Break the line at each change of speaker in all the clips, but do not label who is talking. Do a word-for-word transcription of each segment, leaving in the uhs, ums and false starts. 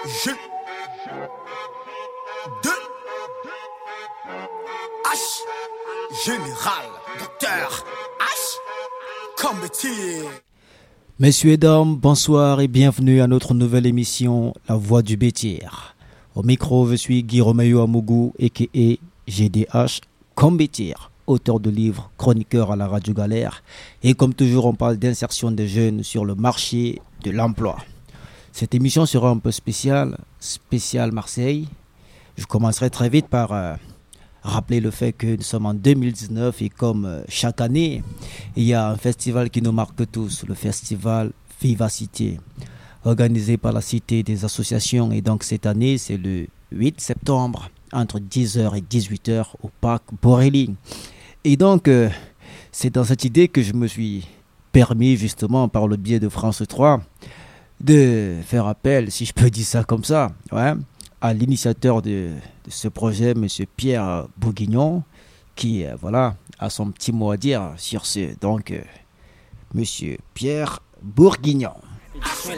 G deux H Général Docteur H Combetir.
Messieurs et dames, bonsoir et bienvenue à notre nouvelle émission La Voix du Bétir. Au micro, je suis Guy Romeyo Amougou, a k a. G D H Combetir, auteur de livres, chroniqueur à la Radio Galère. Et comme toujours, on parle d'insertion des jeunes sur le marché de l'emploi. Cette émission sera un peu spéciale, spéciale Marseille. Je commencerai très vite par euh, rappeler le fait que nous sommes en deux mille dix-neuf et comme euh, chaque année, il y a un festival qui nous marque tous, le festival Vivacité, organisé par la Cité des associations. Et donc cette année, c'est le huit septembre, entre dix heures et dix-huit heures au parc Borelli. Et donc, euh, c'est dans cette idée que je me suis permis, justement, par le biais de France trois, de faire appel, si je peux dire ça comme ça, ouais, à l'initiateur de, de ce projet, M. Pierre Bourguignon, qui, euh, voilà, a son petit mot à dire sur ce. Donc, euh, M. Pierre Bourguignon.
Il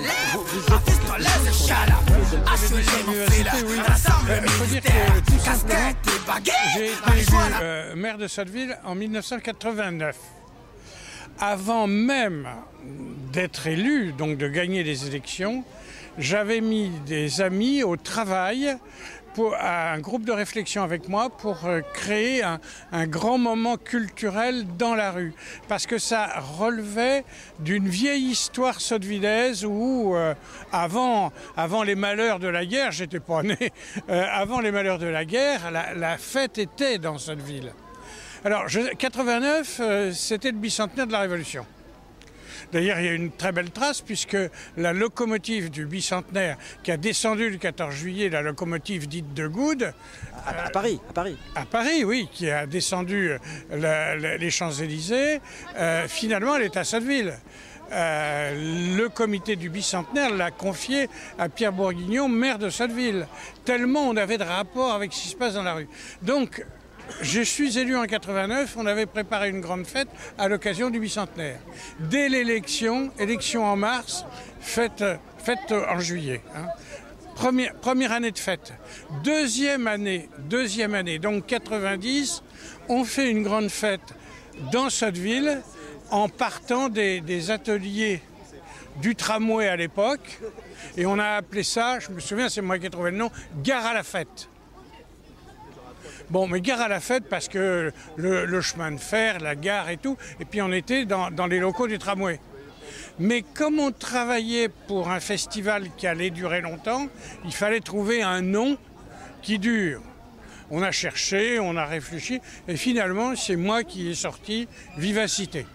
faut dire que tout simplement, j'ai été élu euh, maire de Sotteville en dix-neuf cent quatre-vingt-neuf. Avant même d'être élu, donc de gagner les élections, j'avais mis des amis au travail, pour un groupe de réflexion avec moi pour euh, créer un, un grand moment culturel dans la rue. Parce que ça relevait d'une vieille histoire sottevillaise où, euh, avant, avant les malheurs de la guerre, j'étais pas né, euh, avant les malheurs de la guerre, la, la fête était dans Sotteville. Alors, je, quatre-vingt-neuf, euh, c'était le bicentenaire de la Révolution. D'ailleurs, il y a une très belle trace puisque la locomotive du bicentenaire qui a descendu le quatorze juillet, la locomotive dite de Goude...
À, à, à Paris, à Paris.
À Paris, oui, qui a descendu la, la, les Champs-Élysées, euh, finalement, elle est à Sotteville. Euh, le comité du bicentenaire l'a confié à Pierre Bourguignon, maire de Sotteville, tellement on avait de rapport avec ce qui se passe dans la rue. Donc, je suis élu en quatre-vingt-neuf, on avait préparé une grande fête à l'occasion du bicentenaire. Dès l'élection, élection en mars, fête, fête en juillet. Hein. Première, première année de fête. Deuxième année, deuxième année, donc quatre-vingt-dix, on fait une grande fête dans Sotteville en partant des, des ateliers du tramway à l'époque. Et on a appelé ça, je me souviens, c'est moi qui ai trouvé le nom, Gare à la fête. Bon, mais gare à la fête parce que le, le chemin de fer, la gare et tout, et puis on était dans, dans les locaux du tramway. Mais comme on travaillait pour un festival qui allait durer longtemps, il fallait trouver un nom qui dure. On a cherché, on a réfléchi, et finalement, c'est moi qui ai sorti Vivacité.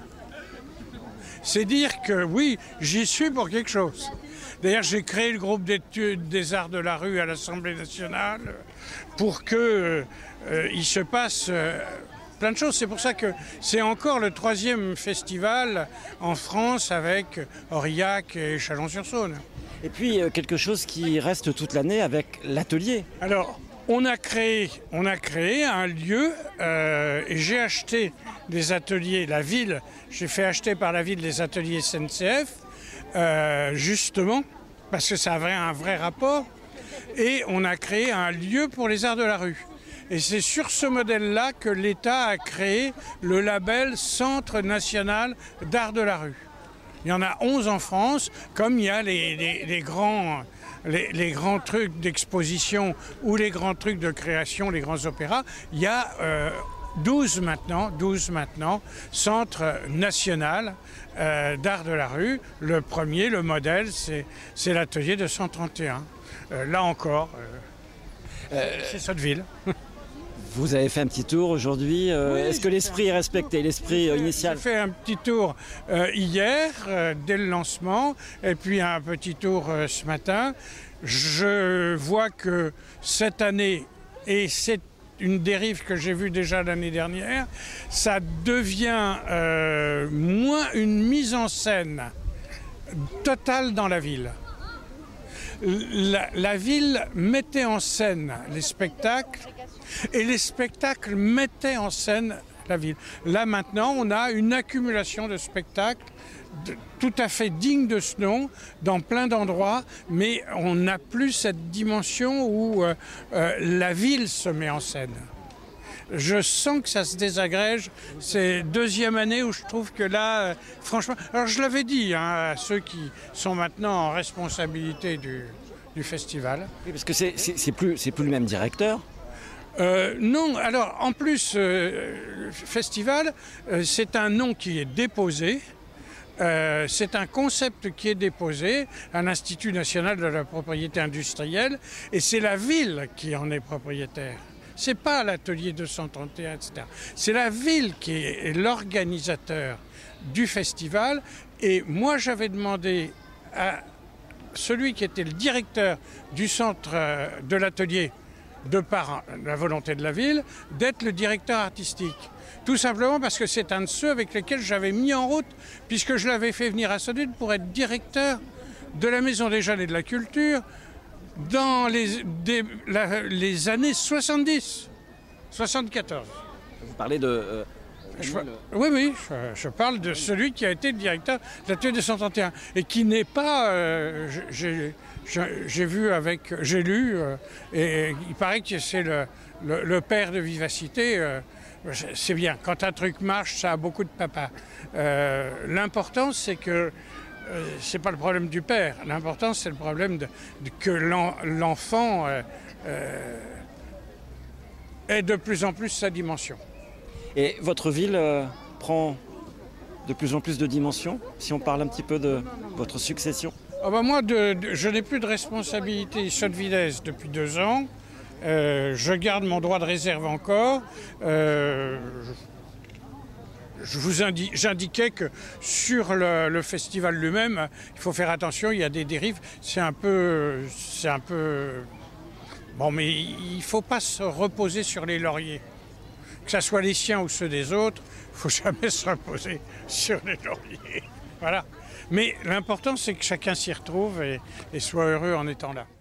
C'est dire que oui, j'y suis pour quelque chose. D'ailleurs, j'ai créé le groupe d'études des arts de la rue à l'Assemblée nationale pour qu'il euh, euh, se passe euh, plein de choses. C'est pour ça que c'est encore le troisième festival en France avec Aurillac et Chalon-sur-Saône.
Et puis, euh, quelque chose qui reste toute l'année avec l'atelier.
Alors, on a créé, on a créé un lieu euh, et j'ai acheté des ateliers, la ville, j'ai fait acheter par la ville des ateliers S N C F, Euh, justement, parce que ça avait un vrai rapport, et on a créé un lieu pour les arts de la rue. Et c'est sur ce modèle-là que l'État a créé le label Centre national d'art de la rue. Il y en a onze en France, comme il y a les, les, les, grands, les, les grands trucs d'exposition ou les grands trucs de création, les grands opéras, il y a euh, douze maintenant, douze maintenant, Centre national Euh, d'art de la rue. Le premier, le modèle, c'est, c'est l'atelier de cent trente et un. Euh, là encore, euh, euh, c'est Sotteville.
Vous avez fait un petit tour aujourd'hui. Euh,
oui,
est-ce que l'esprit est respecté, l'esprit
fait,
initial?
J'ai fait un petit tour euh, hier, euh, dès le lancement, et puis un petit tour euh, ce matin. Je vois que cette année, et c'est une dérive que j'ai vue déjà l'année dernière, ça devient euh, moins une mise en scène totale dans la ville. La, la ville mettait en scène les spectacles et les spectacles mettaient en scène la ville. Là maintenant, on a une accumulation de spectacles de, tout à fait dignes de ce nom dans plein d'endroits, mais on n'a plus cette dimension où euh, euh, la ville se met en scène. Je sens que ça se désagrège. C'est deuxième année où je trouve que là, euh, franchement... Alors je l'avais dit hein, à ceux qui sont maintenant en responsabilité du, du festival.
Oui, parce que c'est, c'est, c'est, plus, c'est plus le même directeur.
Euh, non, alors en plus, euh, festival, euh, c'est un nom qui est déposé. Euh, c'est un concept qui est déposé à l'Institut national de la propriété industrielle et c'est la ville qui en est propriétaire. C'est pas l'atelier deux cent trente et un, et cetera. C'est la ville qui est l'organisateur du festival. Et moi, j'avais demandé à celui qui était le directeur du centre de l'atelier, de par la volonté de la ville, d'être le directeur artistique. Tout simplement parce que c'est un de ceux avec lesquels j'avais mis en route, puisque je l'avais fait venir à Sodune pour être directeur de la Maison des Jeunes et de la Culture, dans les, des, la, les années soixante-dix, soixante-quatorze.
Vous parlez de... Euh,
je, oui, oui, je, je parle de celui qui a été le directeur de l'atelier deux cent trente et un et qui n'est pas... Euh, j'ai, j'ai vu avec... J'ai lu, euh, et il paraît que c'est le, le, le père de Vivacité. Euh, c'est bien, quand un truc marche, ça a beaucoup de papa. Euh, l'important, c'est que Euh, c'est pas le problème du père. L'important, c'est le problème de, de que l'en, l'enfant euh, euh, ait de plus en plus sa dimension.
Et votre ville euh, prend de plus en plus de dimensions, si on parle un petit peu de votre succession.
Ah bah moi, de, de, je n'ai plus de responsabilité Solvides depuis deux ans. Euh, je garde mon droit de réserve encore. Euh, Je vous indi- j'indiquais que sur le, le festival lui-même, il faut faire attention, il y a des dérives. C'est un peu, c'est un peu, bon, mais il ne faut pas se reposer sur les lauriers, que ce soit les siens ou ceux des autres. Il ne faut jamais se reposer sur les lauriers. Voilà. Mais l'important, c'est que chacun s'y retrouve et, et soit heureux en étant là.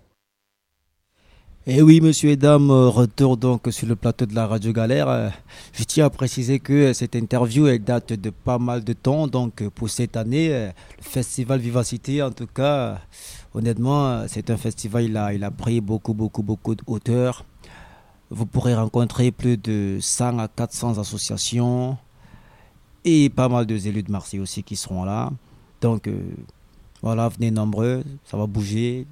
Et oui, monsieur et dames, retour donc sur le plateau de la Radio Galère. Je tiens à préciser que cette interview elle date de pas mal de temps. Donc pour cette année, le festival Vivacité, en tout cas, honnêtement, c'est un festival, il a, il a pris beaucoup, beaucoup, beaucoup de hauteur. Vous pourrez rencontrer plus de cent à quatre cents associations et pas mal de élus de Marseille aussi qui seront là. Donc euh, voilà, venez nombreux, ça va bouger.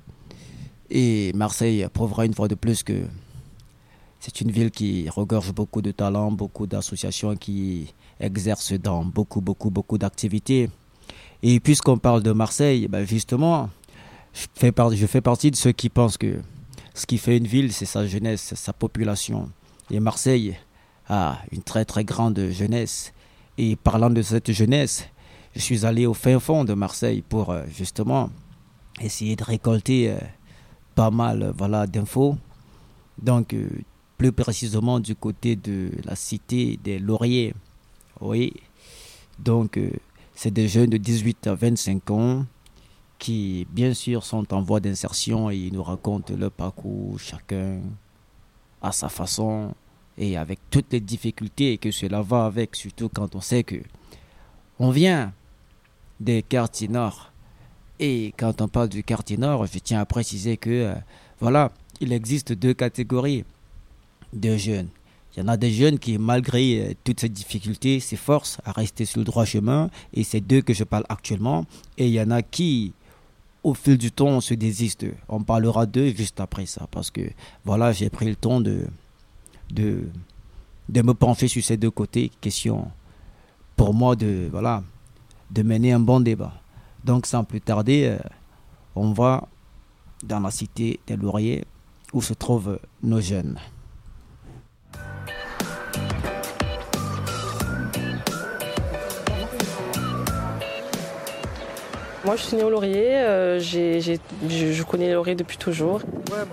Et Marseille prouvera une fois de plus que c'est une ville qui regorge beaucoup de talents, beaucoup d'associations qui exercent dans beaucoup, beaucoup, beaucoup d'activités. Et puisqu'on parle de Marseille, ben justement, je fais, par, je fais partie de ceux qui pensent que ce qui fait une ville, c'est sa jeunesse, c'est sa population. Et Marseille a une très, très grande jeunesse. Et parlant de cette jeunesse, je suis allé au fin fond de Marseille pour justement essayer de récolter pas mal voilà, d'infos. Donc, euh, plus précisément du côté de la cité des Lauriers. Oui. Donc, euh, c'est des jeunes de dix-huit à vingt-cinq ans qui, bien sûr, sont en voie d'insertion et ils nous racontent leur parcours, chacun à sa façon et avec toutes les difficultés que cela va avec, surtout quand on sait que on vient des quartiers nord. Et quand on parle du quartier nord, je tiens à préciser que, euh, voilà, il existe deux catégories de jeunes. Il y en a des jeunes qui, malgré euh, toutes ces difficultés, s'efforcent à rester sur le droit chemin. Et c'est d'eux que je parle actuellement. Et il y en a qui, au fil du temps, se désistent. On parlera d'eux juste après ça. Parce que, voilà, j'ai pris le temps de, de, de me pencher sur ces deux côtés. Question, pour moi, de, voilà, de mener un bon débat. Donc, sans plus tarder, euh, on va dans la cité des Lauriers où se trouvent nos jeunes.
Moi, je suis née au Laurier. Euh, j'ai, j'ai, je, je connais les Lauriers depuis toujours.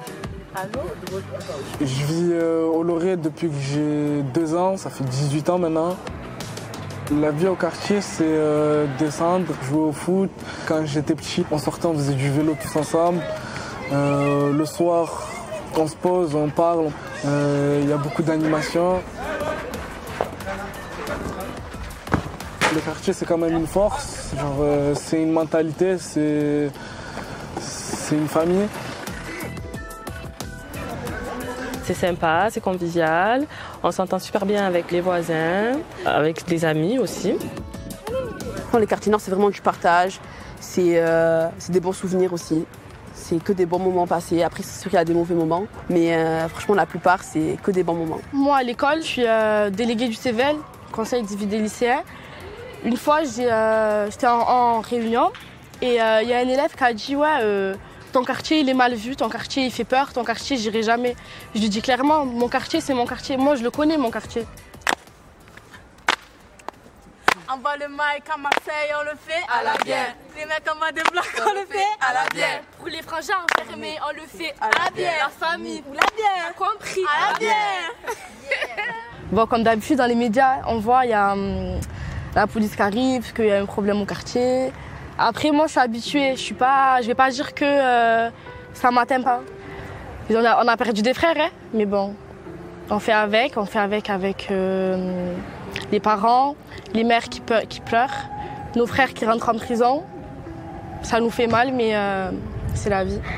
Je vis euh, au Laurier depuis que j'ai deux ans. Ça fait dix-huit ans maintenant. La vie au quartier, c'est euh, descendre, jouer au foot. Quand j'étais petit, on sortait, on faisait du vélo tous ensemble. Euh, le soir, on se pose, on parle. Il euh, y a beaucoup d'animation. quartier, c'est quand même une force. Genre, euh, c'est une mentalité, c'est, c'est une famille.
C'est sympa, c'est convivial. On s'entend super bien avec les voisins, avec des amis aussi.
Les quartiers nord, c'est vraiment du partage. C'est, euh, c'est des bons souvenirs aussi. C'est que des bons moments passés. Après, c'est sûr qu'il y a des mauvais moments. Mais euh, franchement, la plupart, c'est que des bons moments.
Moi, à l'école, je suis euh, déléguée du C V L, Conseil des lycéens. Une fois, j'ai, euh, j'étais en, en réunion et il euh, y a un élève qui a dit « Ouais, euh, ton quartier, il est mal vu, ton quartier, il fait peur, ton quartier, j'irai jamais. » Je lui dis clairement « Mon quartier, c'est mon quartier. Moi, je le connais, mon quartier. »
En bas le mic à Marseille, on le fait à la bière. Les mecs en bas des blocs, on le fait à la bière. Pour les frangins enfermés, on le fait à la bière. La famille, ou la bière, compris, à la bière.
Bon, comme d'habitude, dans les médias, on voit il y a hum, la police qui arrive, qu'il y a un problème au quartier. Après, moi, je suis habituée. Je suis pas, je vais pas dire que euh, ça m'atteint pas. On a, on a perdu des frères, hein, mais bon, on fait avec, on fait avec avec euh, les parents, les mères qui, pe- qui pleurent, nos frères qui rentrent en prison. Ça nous fait mal, mais euh, c'est la vie.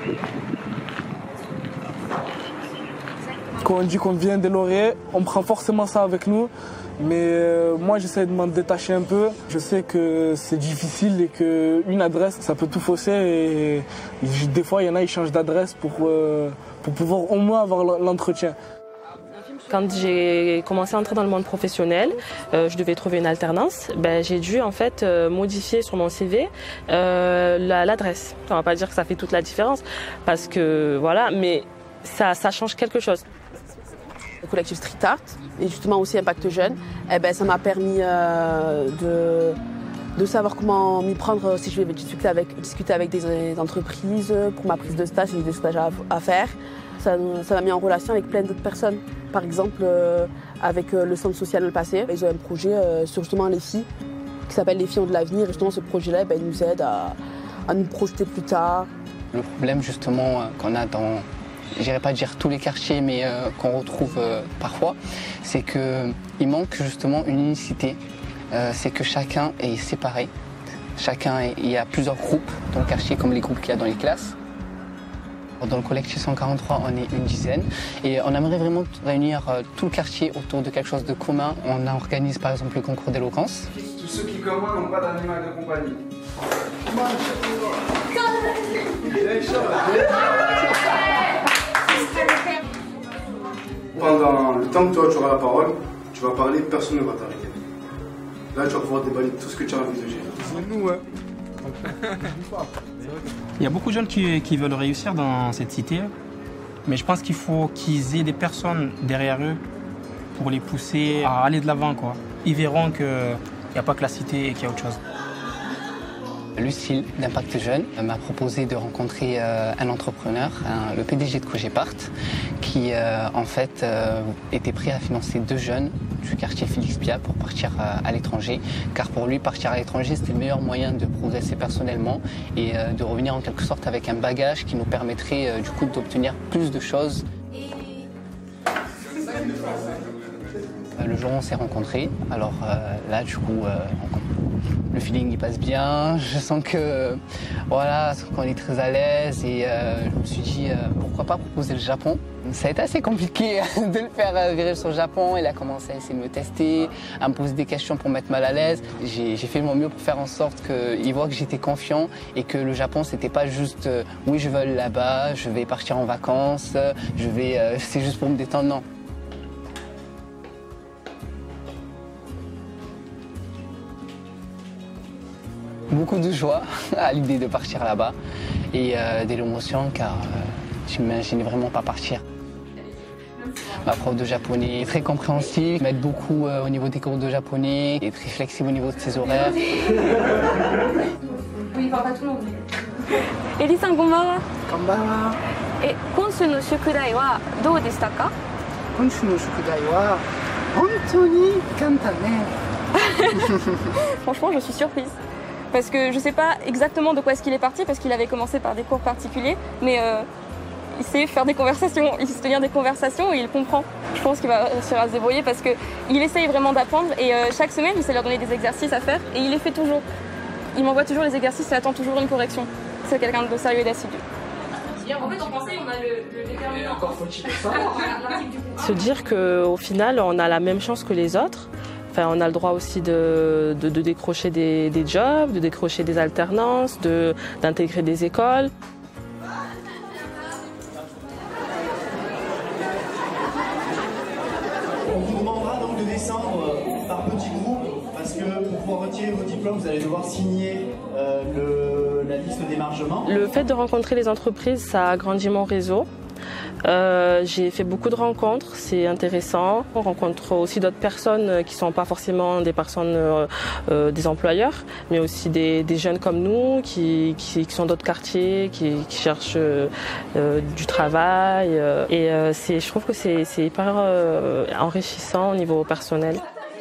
Quand on dit qu'on vient des Lauriers, on prend forcément ça avec nous. Mais euh, moi, j'essaie de m'en détacher un peu. Je sais que c'est difficile et qu'une adresse, ça peut tout fausser. Et, et des fois, il y en a, ils changent d'adresse pour, euh, pour pouvoir au moins avoir l'entretien.
Quand j'ai commencé à entrer dans le monde professionnel, euh, je devais trouver une alternance. Ben, j'ai dû en fait euh, modifier sur mon C V euh, la, l'adresse. On va pas dire que ça fait toute la différence, parce que voilà, mais ça, ça change quelque chose.
Le collectif Street Art et justement aussi Impact Jeune, eh ben, ça m'a permis euh, de, de savoir comment m'y prendre si je vais discuter avec, discuter avec des entreprises pour ma prise de stage, j'ai des stages à, à faire. Ça, ça m'a mis en relation avec plein d'autres personnes. Par exemple, euh, avec euh, le Centre social Le Passé, ils ont un projet euh, sur justement les filles qui s'appelle Les filles ont de l'avenir. Et justement, ce projet-là, ben, il nous aide à, à nous projeter plus tard.
Le problème justement qu'on a dans, je n'irais pas dire tous les quartiers, mais euh, qu'on retrouve euh, parfois, c'est qu'il manque justement une unicité. Euh, c'est que chacun est séparé. Chacun est, il y a plusieurs groupes dans le quartier, comme les groupes qu'il y a dans les classes. Dans le collectif cent quarante-trois, on est une dizaine et on aimerait vraiment réunir euh, tout le quartier autour de quelque chose de commun. On organise par exemple le concours d'éloquence.
Tous ceux qui, comme moi, n'ont pas d'animal de compagnie. Pendant le temps que toi tu auras la parole, tu vas parler, personne ne va t'arrêter. Là, tu vas pouvoir déballer tout ce que tu as envie de dire.
C'est nous, ouais. Il y a beaucoup de jeunes qui, qui veulent réussir dans cette cité, mais je pense qu'il faut qu'ils aient des personnes derrière eux pour les pousser à aller de l'avant, quoi. Ils verront qu'il n'y a pas que la cité et qu'il y a autre chose.
Lucille d'Impact Jeune m'a proposé de rencontrer euh, un entrepreneur, un, le P D G de Cogépart, qui euh, en fait euh, était prêt à financer deux jeunes du quartier Félix Piat pour partir euh, à l'étranger, car pour lui partir à l'étranger c'était le meilleur moyen de progresser personnellement et euh, de revenir en quelque sorte avec un bagage qui nous permettrait euh, du coup d'obtenir plus de choses. Le jour où on s'est rencontrés, alors euh, là du coup euh, le feeling il passe bien, je sens que voilà, qu'on est très à l'aise et euh, je me suis dit euh, pourquoi pas proposer le Japon. Ça a été assez compliqué de le faire euh, virer sur le Japon, il a commencé à essayer de me tester, à me poser des questions pour me mettre mal à l'aise. J'ai, j'ai fait de mon mieux pour faire en sorte qu'il voit que j'étais confiant et que le Japon c'était pas juste euh, oui je veux aller là-bas, je vais partir en vacances, je vais, euh, c'est juste pour me détendre, non. Beaucoup de joie à l'idée de partir là-bas et euh, de l'émotion car euh, je ne m'imaginais vraiment pas partir. Ma prof de japonais est très compréhensive, m'aide beaucoup euh, au niveau des cours de japonais, est très flexible au niveau de ses horaires.
Oui, il parle pas tout le monde. Eli-san, konbanwa.
Konbanwa.
Et konshu no shukudai wa dou deshita ka?
Konshu no shukudai wa hontou ni kantan ne.
Franchement, je suis surprise. Parce que je ne sais pas exactement de quoi est-ce qu'il est parti, parce qu'il avait commencé par des cours particuliers, mais euh, il sait faire des conversations, il sait tenir des conversations et il comprend. Je pense qu'il va réussir à se débrouiller parce qu'il essaye vraiment d'apprendre et euh, chaque semaine, il sait leur donner des exercices à faire et il les fait toujours. Il m'envoie toujours les exercices et attend toujours une correction. C'est quelqu'un de sérieux et d'assidu. En fait, en français, on a le, le déterminant.
Se dire qu'au final, on a la même chance que les autres. Enfin, on a le droit aussi de, de, de décrocher des, des jobs, de décrocher des alternances, de, d'intégrer des écoles.
On vous demandera donc de descendre par petits groupes parce que pour pouvoir retirer vos diplômes, vous allez devoir signer euh, le, la liste d'émargement.
Le fait de rencontrer les entreprises, ça a agrandi mon réseau. Euh, j'ai fait beaucoup de rencontres, c'est intéressant. On rencontre aussi d'autres personnes qui ne sont pas forcément des personnes euh, euh, des employeurs, mais aussi des, des jeunes comme nous qui, qui, qui sont d'autres quartiers, qui, qui cherchent euh, euh, du travail. Euh, et euh, c'est, je trouve que c'est, c'est hyper euh, enrichissant au niveau personnel.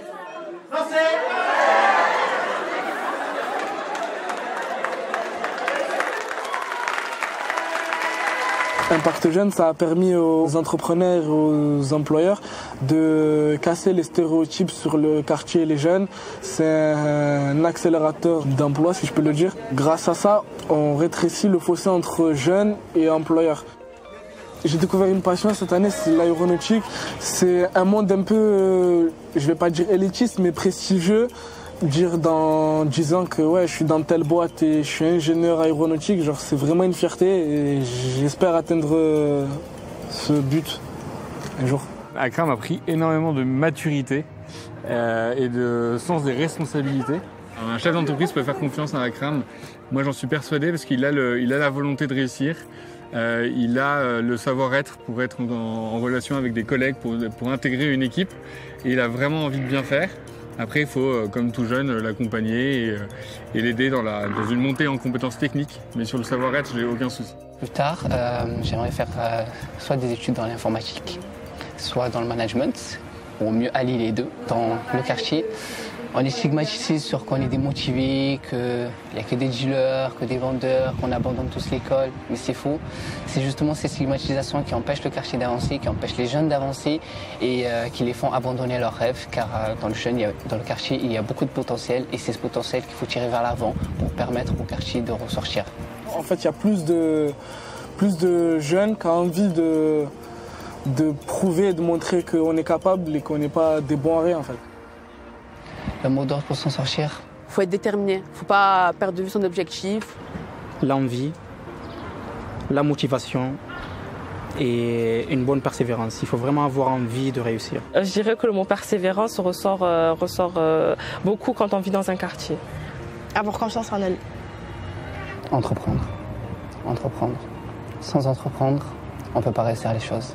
Impact Jeune, ça a permis aux entrepreneurs et aux employeurs de casser les stéréotypes sur le quartier et les jeunes. C'est un accélérateur d'emploi, si je peux le dire. Grâce à ça, on rétrécit le fossé entre jeunes et employeurs. J'ai découvert une passion cette année, c'est l'aéronautique. C'est un monde un peu, euh, je vais pas dire élitiste, mais prestigieux. Dire dans dix ans que ouais, je suis dans telle boîte et je suis ingénieur aéronautique, genre c'est vraiment une fierté et j'espère atteindre euh, ce but un jour.
Akram a pris énormément de maturité euh, et de sens des responsabilités. Un chef d'entreprise peut faire confiance à Akram. Moi j'en suis persuadé parce qu'il a, le, il a la volonté de réussir. Euh, il a le savoir-être pour être en, en relation avec des collègues, pour, pour intégrer une équipe et il a vraiment envie de bien faire. Après, il faut, comme tout jeune, l'accompagner et, et l'aider dans, la, dans une montée en compétences techniques. Mais sur le savoir-être, j'ai aucun souci.
Plus tard, euh, j'aimerais faire euh, soit des études dans l'informatique, soit dans le management, ou au mieux allier les deux. Dans le quartier, on est stigmatisé sur qu'on est démotivé, qu'il n'y a que des dealers, que des vendeurs, qu'on abandonne tous l'école. Mais c'est faux. C'est justement ces stigmatisations qui empêchent le quartier d'avancer, qui empêchent les jeunes d'avancer et euh, qui les font abandonner leurs rêves. Car euh, dans, le jeune, il y a, dans le quartier, il y a beaucoup de potentiel et c'est ce potentiel qu'il faut tirer vers l'avant pour permettre au quartier de ressortir.
En fait, il y a plus de, plus de jeunes qui ont envie de, de prouver, de montrer qu'on est capable et qu'on n'est pas des bons à rien en fait.
Le mot d'ordre pour s'en sortir.
Il faut être déterminé, il ne faut pas perdre de vue son objectif.
L'envie, la motivation et une bonne persévérance. Il faut vraiment avoir envie de réussir.
Je dirais que le mot persévérance ressort, euh, ressort euh, beaucoup quand on vit dans un quartier.
Avoir confiance en elle.
Entreprendre. Entreprendre. Sans entreprendre, on ne peut pas réussir les choses.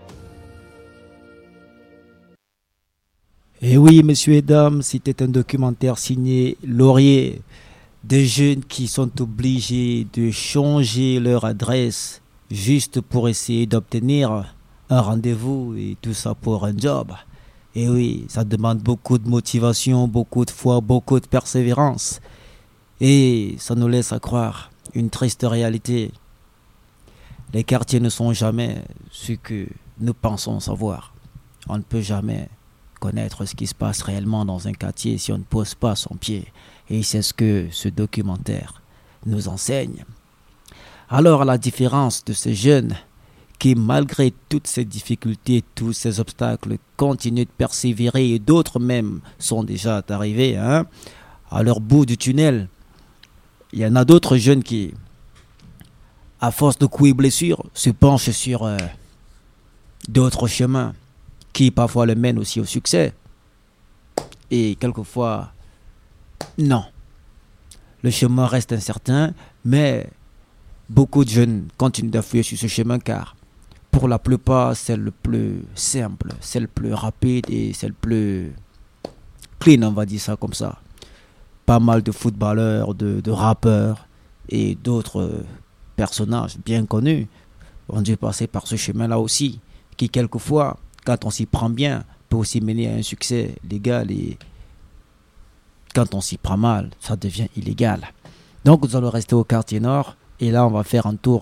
Et oui, messieurs et dames, c'était un documentaire signé Laurier. Des jeunes qui sont obligés de changer leur adresse juste pour essayer d'obtenir un rendez-vous et tout ça pour un job. Et oui, ça demande beaucoup de motivation, beaucoup de foi, beaucoup de persévérance. Et ça nous laisse à croire une triste réalité. Les quartiers ne sont jamais ce que nous pensons savoir. On ne peut jamais connaître ce qui se passe réellement dans un quartier si on ne pose pas son pied. Et c'est ce que ce documentaire nous enseigne. Alors, à la différence de ces jeunes qui, malgré toutes ces difficultés, tous ces obstacles, continuent de persévérer et d'autres même sont déjà arrivés hein, à leur bout du tunnel, il y en a d'autres jeunes qui, à force de coups et blessures, se penchent sur euh, d'autres chemins qui parfois le mènent aussi au succès. Et quelquefois, non. Le chemin reste incertain, mais beaucoup de jeunes continuent d'affluer sur ce chemin car pour la plupart, c'est le plus simple, c'est le plus rapide et c'est le plus clean, on va dire ça comme ça. Pas mal de footballeurs, de, de rappeurs et d'autres personnages bien connus ont dû passer par ce chemin-là aussi, qui quelquefois, quand on s'y prend bien, peut aussi mener à un succès légal et quand on s'y prend mal, ça devient illégal. Donc nous allons rester au quartier nord et là on va faire un tour euh,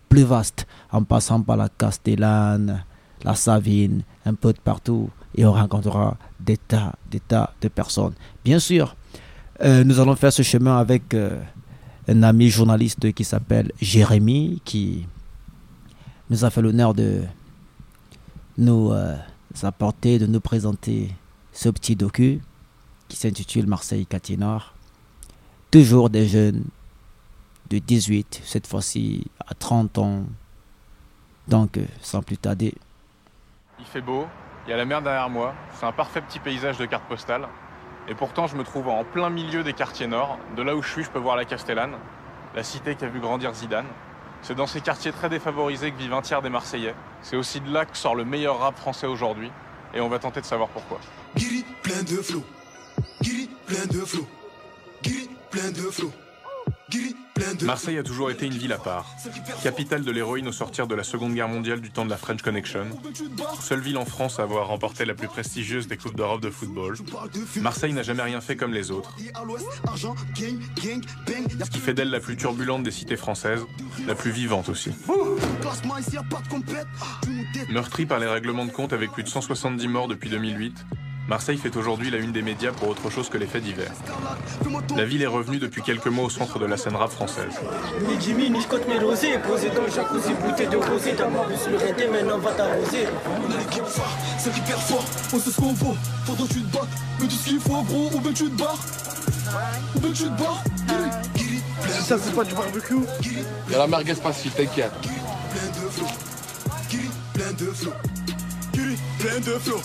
plus vaste, en passant par la Castellane, la Savine, un peu de partout, et on rencontrera des tas, des tas de personnes. Bien sûr, euh, nous allons faire ce chemin avec euh, un ami journaliste qui s'appelle Jérémy, qui nous a fait l'honneur de nous euh, apporter, de nous présenter ce petit docu qui s'intitule Marseille Quartier Nord. Toujours des jeunes de dix-huit, cette fois-ci à trente ans. Donc, sans plus tarder.
Il fait beau, il y a la mer derrière moi, c'est un parfait petit paysage de carte postale. Et pourtant, je me trouve en plein milieu des quartiers nord. De là où je suis, je peux voir la Castellane, la cité qui a vu grandir Zidane. C'est dans ces quartiers très défavorisés que vivent un tiers des Marseillais. C'est aussi de là que sort le meilleur rap français aujourd'hui. Et on va tenter de savoir pourquoi.
Guiri, plein de flow. Guiri, plein de flow. Guiri, plein de flow.
Marseille a toujours été une ville à part, capitale de l'héroïne au sortir de la Seconde Guerre mondiale du temps de la French Connection, seule ville en France à avoir remporté la plus prestigieuse des Coupes d'Europe de football. Marseille n'a jamais rien fait comme les autres, ce qui fait d'elle la plus turbulente des cités françaises, la plus vivante aussi. Meurtrie par les règlements de compte avec plus de cent soixante-dix morts depuis deux mille huit, Marseille fait aujourd'hui la une des médias pour autre chose que les faits divers. La ville est revenue depuis quelques mois au centre de la scène rap française.
Oui, Jimmy, ni côte mes rosés, posé dans le jacuzzi, bouteille de rosé, d'abord plus le renté, maintenant va t'arroser.
On a l'équipe phare, celle qui perd fort, on sait ce qu'on vaut. Faudra que tu te battes, mais tout ce qu'il faut, gros, ou bien tu te barres. Ou bien tu te barres.
Si ça, c'est pas du barbecue.
Il y a la merguez facile, t'inquiète.
Plein de flow. Guiri, plein de flow. Guiri, plein de flow.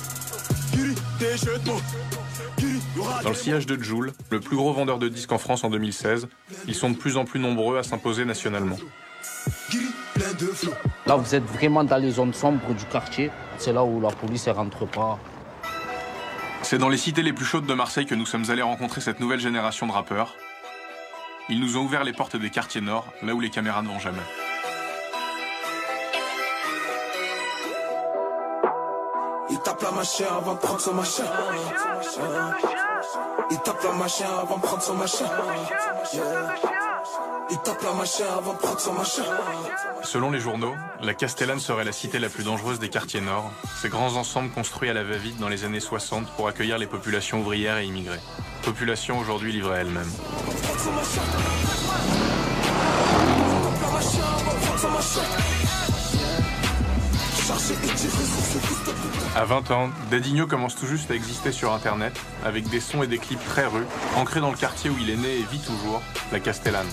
Dans le sillage de Jul, le plus gros vendeur de disques en France en deux mille seize, ils sont de plus en plus nombreux à s'imposer nationalement.
Là, vous êtes vraiment dans les zones sombres du quartier. C'est là où la police ne rentre pas.
C'est dans les cités les plus chaudes de Marseille que nous sommes allés rencontrer cette nouvelle génération de rappeurs. Ils nous ont ouvert les portes des quartiers nord, là où les caméras ne vont jamais.
Il tape la machine avant de prendre son machin. Il tape la machine avant de prendre son machin. Il tape la machine avant de prendre son machin.
Selon les journaux, la Castellane serait la cité la plus dangereuse des quartiers nord. Ces grands ensembles construits à la va-vite dans les années soixante pour accueillir les populations ouvrières et immigrées. Population aujourd'hui livrée à elle-même. À vingt ans, Dadinho commence tout juste à exister sur Internet, avec des sons et des clips très rues, ancrés dans le quartier où il est né et vit toujours, la Castellane.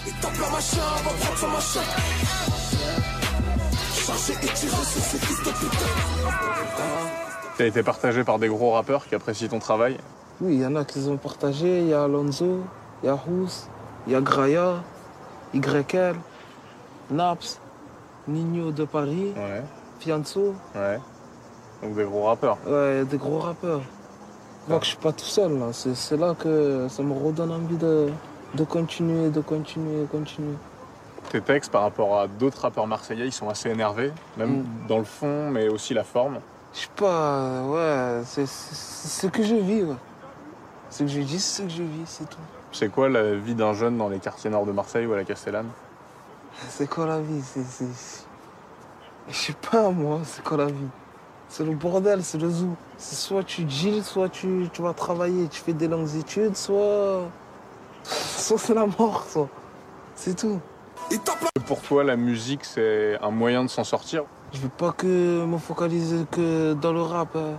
T'as été partagé par des gros rappeurs qui apprécient ton travail?
Oui, il y en a qui les ont partagés. Il y a Alonso, il y a Rousse, il y a Graya, Y L, Naps, Nino de Paris,
ouais.
Fianso.
Ouais. Donc des gros rappeurs.
Ouais, des gros rappeurs. Moi, que je suis pas tout seul, là. C'est, c'est là que ça me redonne envie de, de continuer, de continuer, de continuer.
Tes textes, par rapport à d'autres rappeurs marseillais, ils sont assez énervés, même mm. dans le fond, mais aussi la forme.
Je sais pas, ouais, c'est, c'est, c'est ce que je vis, ouais. Ce que je dis, c'est ce que je vis, c'est tout.
C'est quoi la vie d'un jeune dans les quartiers nord de Marseille ou à la Castellane?
C'est quoi la vie? C'est, c'est... Je sais pas, moi, c'est quoi la vie? C'est le bordel, c'est le zoo. C'est soit tu deals, soit tu, tu vas travailler, tu fais des longues études, soit... soit c'est la mort, soit. C'est tout.
Pour toi, la musique, c'est un moyen de s'en sortir?
Je veux pas que me focaliser que dans le rap. Hein.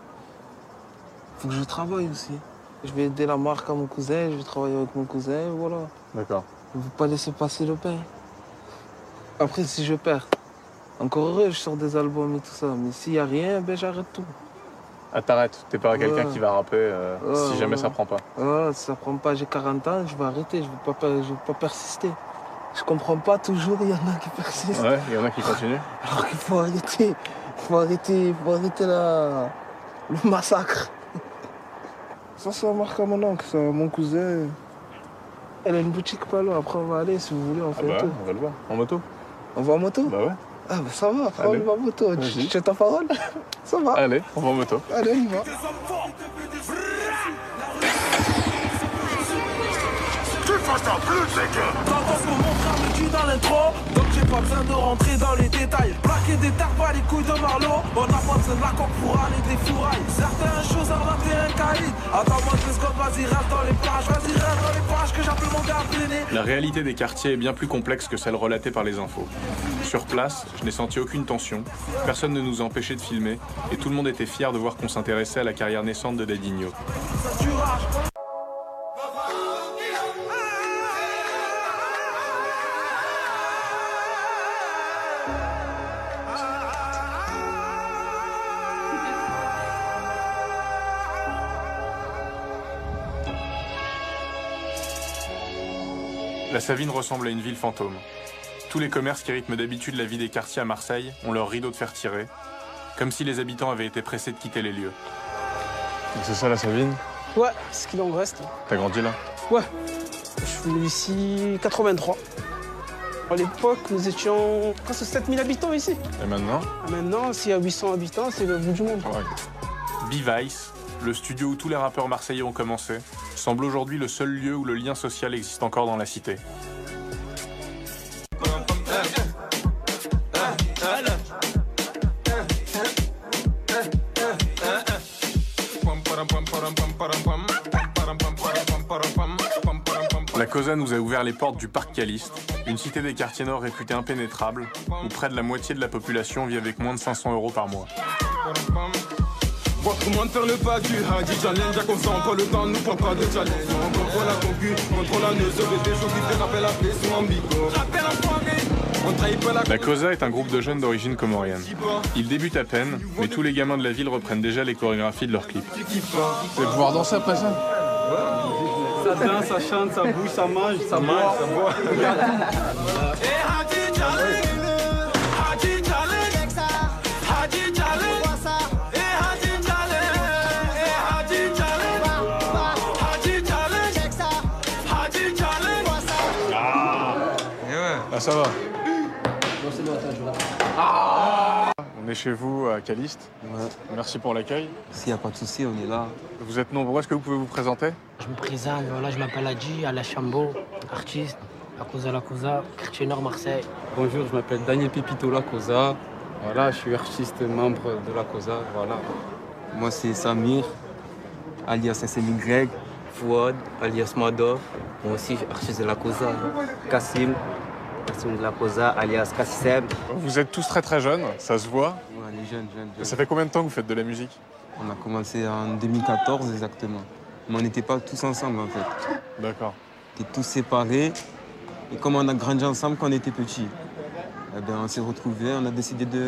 Faut que je travaille aussi. Je vais aider la marque à mon cousin, je vais travailler avec mon cousin, voilà.
D'accord.
Je veux pas laisser passer le pain. Après, si je perds, encore heureux, je sors des albums et tout ça. Mais s'il y a rien, ben j'arrête tout.
Ah, t'arrêtes? T'es pas
ouais.
quelqu'un qui va rapper euh,
ouais,
si jamais
ouais.
ça prend pas?
Ouais, si ça prend pas, j'ai quarante ans, je vais arrêter, je vais pas, je vais pas persister. Je comprends pas toujours, il y en a qui persistent.
Ouais, il y en a qui continuent.
Alors qu'il faut arrêter, il faut arrêter, faut arrêter la... le massacre. Ça, c'est la marque à mon oncle, ça, mon cousin. Elle a une boutique pas loin, après on va aller, si vous voulez, on fait
ah bah,
un tour.
On va le voir, en moto.
On va en moto?
Bah ouais.
Ah bah ça va, on va en moto. Tu, tu as ta parole? Ça va.
Allez, on va en moto.
Allez, on y va.
Tu fasses ta plus, c'est que. Quand on se montre un cul dans l'intro, donc j'ai pas besoin de rentrer dans les détails. Plaquer des terres, pas les couilles de Marlowe. On n'a pas besoin de la coque pour aller des fourrailles. Certaines choses en a fait un caïd. Attends-moi deux secondes, vas-y reste dans les pages. Vas-y reste dans les pages que j'appelle mon gars pleiner.
La réalité des quartiers est bien plus complexe que celle relatée par les infos. Sur place, je n'ai senti aucune tension, personne ne nous a empêchés de filmer, et tout le monde était fier de voir qu'on s'intéressait à la carrière naissante de Dadinho. La Savine ressemble à une ville fantôme. Tous les commerces qui rythment d'habitude la vie des quartiers à Marseille ont leur rideau de fer tiré, comme si les habitants avaient été pressés de quitter les lieux.
C'est ça la Savine?
Ouais, c'est ce qu'il en reste.
T'as grandi là?
Ouais. Je suis venu ici quatre-vingt-trois. À l'époque, nous étions presque sept mille habitants ici.
Et maintenant?
Maintenant, s'il y a huit cents habitants, c'est le bout du monde.
Ouais.
B-Vice, le studio où tous les rappeurs marseillais ont commencé, semble aujourd'hui le seul lieu où le lien social existe encore dans la cité. La Cosa nous a ouvert les portes du parc Caliste, une cité des quartiers nord réputée impénétrable, où près de la moitié de la population vit avec moins de cinq cents euros par mois.
Voir comment faire le pas du Hadi Challenge, à consent, pas le temps, nous prend pas de challenge. On contrôle la concu, contrôle la neuse, des choses qui fait rappel à pression en bico. On trahit pas la...
La Cosa est un groupe de jeunes d'origine comorienne. Ils débutent à peine, mais tous les gamins de la ville reprennent déjà les chorégraphies de leurs clips.
Vous allez pouvoir danser après ça?
Ça danse, ça chante, ça bouge, ça mange, ça boit. Ça boit.
Ah, ça va.
Ah.
On est chez vous à Caliste.
Ouais.
Merci pour l'accueil.
S'il n'y a pas de souci, on est là.
Vous êtes nombreux, est-ce que vous pouvez vous présenter?
Je me présente, voilà, je m'appelle Adji, Ala Chambo, artiste, La Cosa La Cosa, quartier Nord Marseille.
Bonjour, je m'appelle Daniel Pepito La Cosa. Voilà, je suis artiste membre de La Cosa, voilà.
Moi c'est Samir, alias S M Y. Fouad, alias Madov. Moi aussi, artiste de La Cosa. Kassim, Kassim de La Cosa, alias Kassem.
Vous êtes tous très très jeunes, ça se voit.
Ouais, les jeunes, jeunes, jeunes.
Ça fait combien de temps que vous faites de la musique?
On a commencé en deux mille quatorze exactement. Mais on n'était pas tous ensemble en fait.
D'accord.
On était tous séparés. Et comme on a grandi ensemble quand on était petits, eh ben, on s'est retrouvés, on a décidé de,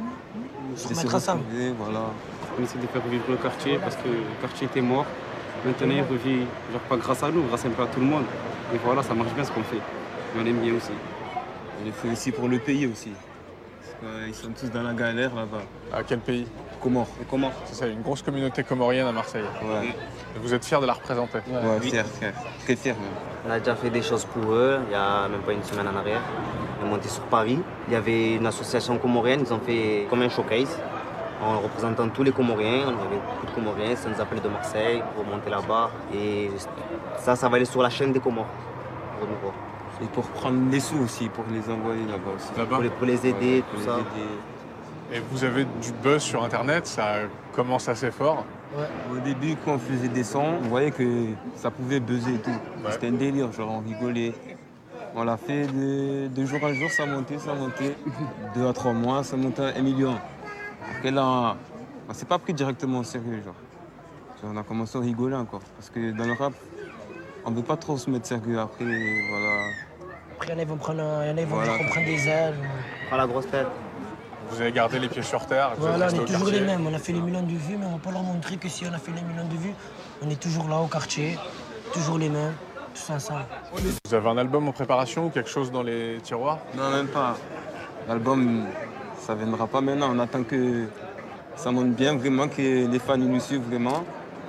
de se
remettre ensemble.
Voilà.
On essaie de faire vivre le quartier parce que le quartier était mort. Maintenant, il revit, genre pas grâce à nous, grâce un peu à tout le monde. Et voilà, ça marche bien ce qu'on fait. Et on aime bien aussi.
On le fait aussi pour le pays aussi. Parce qu'ils sont tous dans la galère là-bas.
À quel pays?
Comores.
Les Comores.
C'est ça, une grosse communauté comorienne à Marseille.
Ouais.
Et vous êtes fiers de la représenter?
Ouais, ouais, fier, fier. Très fier même.
On a déjà fait des choses pour eux, il y a même pas une semaine en arrière. On est monté sur Paris. Il y avait une association comorienne, ils ont fait comme un showcase. En représentant tous les Comoriens, on avait beaucoup de Comoriens, ça nous appelait de Marseille pour monter là-bas. Et ça, ça va aller sur la chaîne des Comores. Pour nous voir.
Et pour prendre des sous aussi, pour les envoyer là-bas aussi.
Là-bas
pour, les, pour les aider,
ouais,
tout
pour
ça.
Les aider.
Et vous avez du buzz sur Internet, ça commence assez fort.
Ouais. Au début, quand on faisait des sons, on voyait que ça pouvait buzzer et tout. Ouais. C'était un délire, genre on rigolait. On l'a fait de, de jour en jour, ça montait, ça montait. Deux à trois mois, ça montait à un million. Après là, on ne s'est pas pris directement au sérieux, genre. On a commencé à rigoler encore. Parce que dans le rap, on ne veut pas trop se mettre sérieux. Après, voilà. Après, il y en a qui vont prendre, il y en a qui vont voilà. prendre des ailes.
Prends la grosse tête.
Vous avez gardé les pieds sur terre.
Voilà, on est toujours les mêmes. On a fait les millions de vues, mais on ne va pas leur montrer que si on a fait les millions de vues, on est toujours là au quartier, toujours les mêmes, tous ensemble.
Vous avez un album en préparation ou quelque chose dans les tiroirs?
Non, même pas. L'album, ça ne viendra pas maintenant. On attend que ça monte bien, vraiment, que les fans nous suivent vraiment.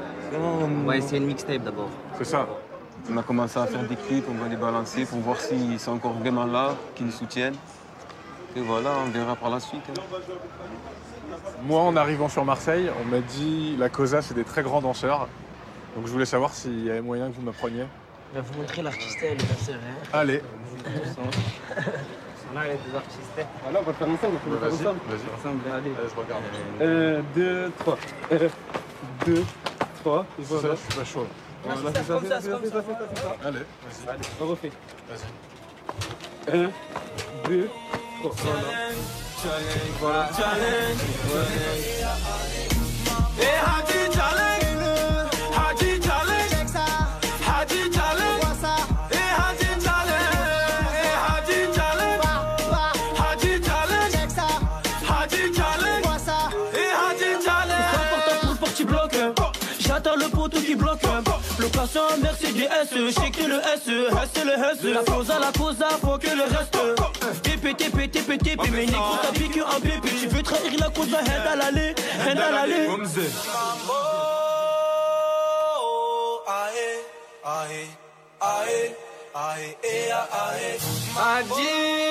On va essayer une mixtape d'abord.
C'est ça.
On a commencé à faire des clips, on va les balancer pour voir s'ils sont encore vraiment là, qu'ils nous soutiennent. Et voilà, on verra par la suite. Hein.
Moi, en arrivant sur Marseille, on m'a dit La Cosa, c'est des très grands danseurs. Donc je voulais savoir s'il y avait moyen que vous m'appreniez.
Je vais vous montrer l'artiste et les danseurs. Hein.
Allez.
On a des artistes.
Voilà, on va faire ensemble, on va faire
Vas-y,
ensemble.
vas-y.
Ensemble, allez.
Allez, je regarde.
Un, deux, trois. Un, deux, trois. Et
Ça,
voilà.
je suis pas chaud.
Voilà, c'est ça, c'est ça, c'est ça, c'est ça, c'est ça, c'est ça.
Allez, vas-y.
Allez, on refait.
Vas-y.
Un, deux, trois. Voilà.
Challenge,
Et
Haji challenge, Haji challenge, Haji challenge, et Haji challenge, et Haji challenge, Haji challenge, Haji challenge, et Haji challenge.
C'est important pour le parti bloc. J'attends le poteau qui bloque. Location Mercedes, je sais que le S, S le S. La cosa, la cosa, faut que le reste. T P, T P, T P, T P, mais Nico t'as piqué un bébé. Tu veux trahir la cosa, head à l'aller, head à l'aller.
Haji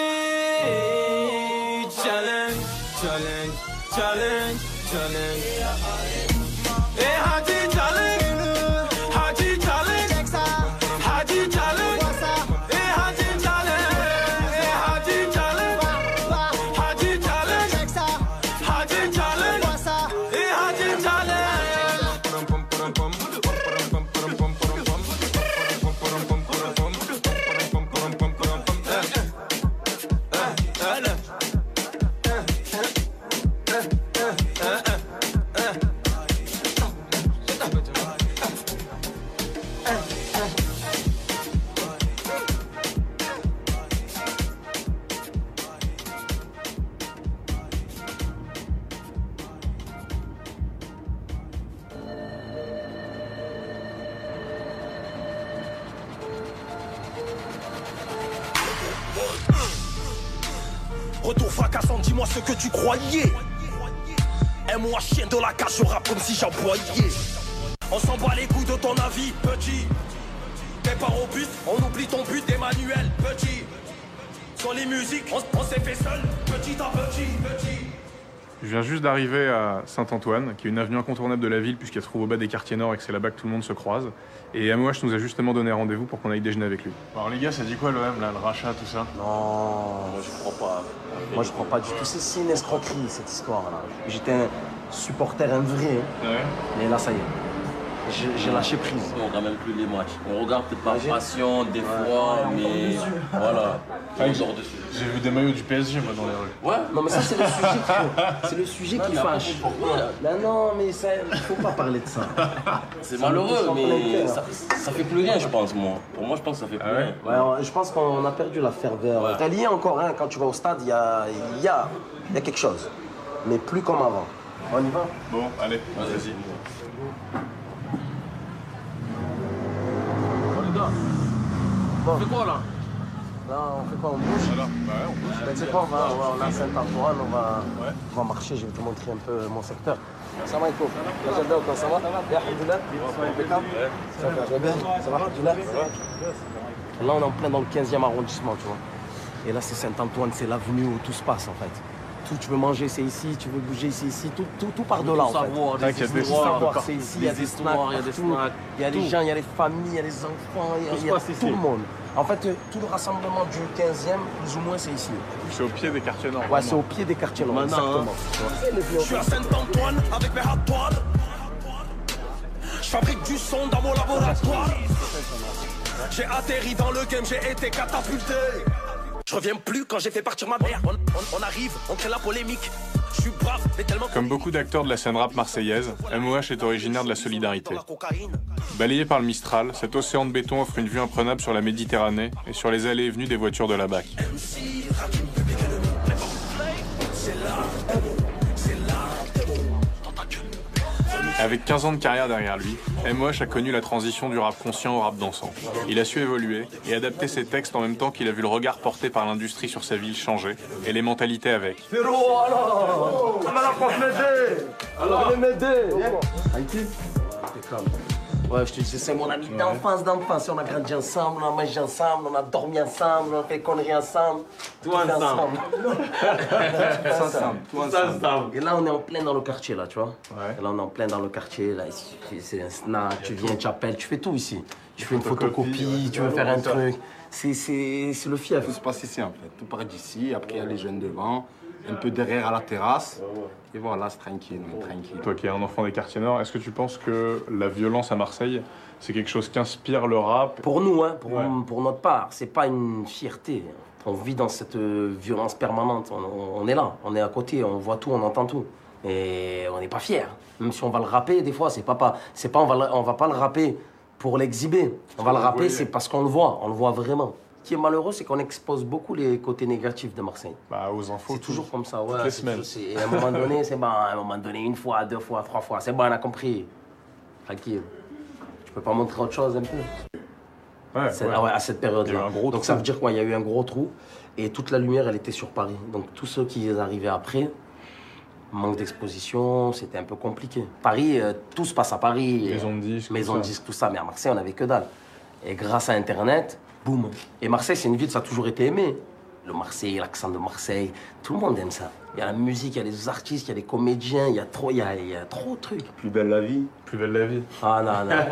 challenge, challenge, challenge, challenge. Et Haji challenge, Haji challenge, Haji challenge, et Haji challenge, et Haji challenge, Haji challenge, Haji challenge, et Haji challenge.
Retour fracassant, dis-moi ce que tu croyais. Aime-moi chien de la cage, je rappe comme si j'envoyais. On s'en bat les couilles de ton avis, petit. Départ au but, on oublie ton but, Emmanuel, petit. Sur les musiques, on, on s'est fait seul, petit à petit, petit.
Je viens juste d'arriver à Saint-Antoine, qui est une avenue incontournable de la ville puisqu'elle se trouve au bas des quartiers nord et que c'est là-bas que tout le monde se croise. Et M O H nous a justement donné rendez-vous pour qu'on aille déjeuner avec lui. Alors les gars, ça dit quoi l'O M là, le rachat, tout ça?
Non, moi je crois pas. Moi je crois pas du tout. C'est une escroquerie cette histoire-là. J'étais un supporter, un vrai.
Ouais.
Mais là ça y est. J'ai lâché prise.
On regarde même plus les matchs. On regarde peut-être par passion des
ouais,
fois,
ouais,
mais voilà.
Ah, j'ai vu des maillots du P S G moi dans les rues.
Ouais. Non mais ça c'est le sujet qui, c'est le sujet qui fâche. Non, non mais ça, il faut pas parler de ça.
C'est malheureux, mais ça, ça fait plus rien je pense moi. Pour moi je pense que ça fait plus
ah ouais.
rien.
Ouais, je pense qu'on a perdu la ferveur. Ouais. T'as lié encore, hein, quand tu vas au stade, il y a, y, a, y a quelque chose. Mais plus comme avant. On y va?
Bon, allez, vas-y.
Bon. On fait quoi là? Là, on fait quoi? On bouge?
Alors, bah ouais, on bouge.
Ben, tu sais quoi, on va, on va, on a Saint-Antoine, on va, ouais. on va marcher, je vais te montrer un peu mon secteur. Ça va, Iko? Là, j'adore, ça va? Bien, Alhamdoulilah? Impeccable? Ça va, tu vas bien? Ça va, Alhamdoulilah? Là, on est en plein dans le quinzième arrondissement, tu vois. Et là, c'est Saint-Antoine, c'est l'avenue où tout se passe, en fait. Tout, tu veux manger, c'est ici, tu veux bouger, c'est ici, tout, tout, tout part de là, en fait.
Savoir, des
il y a des
histoires,
c'est ici, il y a des snacks, il y a des snacks, il y a les gens, il y a les familles, il y a les enfants, il y a, il y a tout le monde. En fait, tout le rassemblement du quinzième, plus ou moins, c'est ici.
C'est au pied des quartiers nord.
Ouais, c'est au pied des quartiers nord, exactement.
Hein. Je suis à Saint-Antoine avec mes hatoines. Je fabrique du son dans mon laboratoire. J'ai atterri dans le game, j'ai été catapulté. Je reviens plus quand j'ai fait partir ma mère. On, on, on arrive, on crée la polémique. Je suis brave, mais tellement...
Comme beaucoup d'acteurs de la scène rap marseillaise, M O H est originaire de la solidarité. Balayé par le Mistral, cet océan de béton offre une vue imprenable sur la Méditerranée et sur les allées et venues des voitures de la B A C. Avec quinze ans de carrière derrière lui, M O H a connu la transition du rap conscient au rap dansant. Il a su évoluer et adapter ses textes en même temps qu'il a vu le regard porté par l'industrie sur sa ville changer et les mentalités avec.
Féro, alors on va la prof m'aider. Alors venez m'aider.
Haïti, impeccable. Ouais, je te dis, c'est mon ami d'enfance, d'enfance. On a grandi ensemble, on a mangé ensemble, on a dormi ensemble, on a fait conneries ensemble.
Tout ensemble.
Tout ensemble. Tout ensemble. Et là, on est en plein dans le quartier, là, tu vois. Ouais. Et là, on est en plein dans le quartier. Là, c'est un snack, tu viens, tu appelles, tu fais tout ici. Tu fais une photocopie, tu veux faire un truc. C'est le fief.
Tout se passe ici, en fait. Tout part d'ici. Après, il y a les jeunes devant. Un peu derrière à la terrasse. Et voilà, c'est tranquille, tranquille.
Toi qui es un enfant des quartiers nord, est-ce que tu penses que la violence à Marseille, c'est quelque chose qu'inspire le rap?
Pour nous, hein, pour, ouais. pour notre part, c'est pas une fierté. On vit dans cette violence permanente. On, on est là, on est à côté, on voit tout, on entend tout. Et on n'est pas fiers. Même si on va le rapper, des fois, c'est pas, pas, c'est pas on, va, on va pas le rapper pour l'exhiber. On va le rapper, c'est parce qu'on le voit, on le voit vraiment. Ce qui est malheureux, c'est qu'on expose beaucoup les côtés négatifs de Marseille.
Bah, aux infos.
C'est toujours comme ça, ouais.
Toutes les semaines.
Et à un moment donné, c'est bon. À un moment donné, une fois, deux fois, trois fois, c'est bon, on a compris. Tranquille. Tu peux pas montrer autre chose un peu.
Ouais,
ouais.
Ah
ouais, à cette période-là. Donc
trou.
ça veut dire quoi? Il y a eu un gros trou et toute la lumière, elle était sur Paris. Donc tous ceux qui arrivaient après, manque d'exposition, c'était un peu compliqué. Paris, euh, tout se passe à Paris.
Maison de disques.
Maison de disques, tout ça. Mais à Marseille, on n'avait que dalle. Et grâce à Internet, boum. Et Marseille, c'est une ville, ça a toujours été aimé. Le Marseille, l'accent de Marseille, tout le monde aime ça. Il y a la musique, il y a les artistes, il y a les comédiens, il y a trop, il y a, il y a trop de trucs.
Plus belle la vie.
Plus belle la vie.
Ah non, non.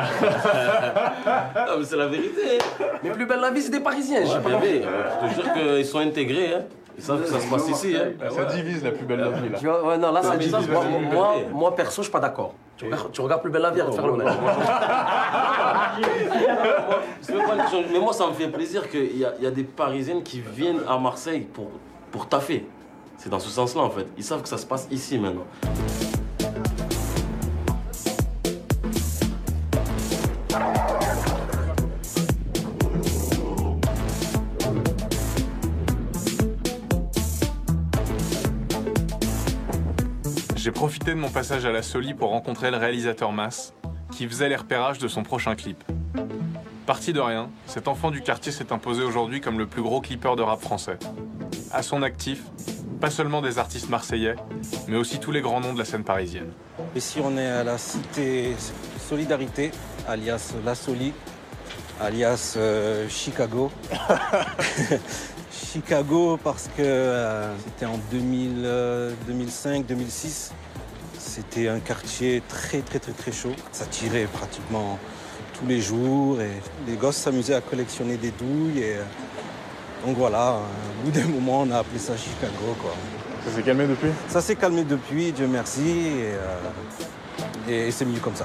Non, mais c'est la vérité.
Mais plus belle la vie, c'est des Parisiens.
Ouais, je bien vu. Je te jure qu'ils sont intégrés. Hein. Ils savent que ça se passe ici. Hein.
Ça divise la plus belle la vie, là.
Tu vois, ouais, non, là, non, ça divise. Moi, moi, moi, perso, je suis pas d'accord. Tu regardes, tu regardes plus belle la vie, arrête de faire l'honneur.
Mais moi, ça me fait plaisir qu'il y, y a des Parisiennes qui viennent à Marseille pour, pour taffer. C'est dans ce sens-là, en fait. Ils savent que ça se passe ici, maintenant.
J'ai profité de mon passage à la Soli pour rencontrer le réalisateur Mas, qui faisait les repérages de son prochain clip. Parti de rien, cet enfant du quartier s'est imposé aujourd'hui comme le plus gros clipper de rap français. À son actif, pas seulement des artistes marseillais, mais aussi tous les grands noms de la scène parisienne.
Ici, on est à la cité Solidarité, alias La Soli, alias euh, Chicago. Chicago parce que euh, c'était en deux mille, euh, deux mille cinq deux mille six. C'était un quartier très très très très chaud. Ça tirait pratiquement tous les jours et les gosses s'amusaient à collectionner des douilles. Et, euh, donc voilà, au bout d'un moment, on a appelé ça Chicago, quoi.
Ça s'est calmé depuis? Ça
s'est calmé depuis, Dieu merci, et, euh, et, et c'est mieux comme ça.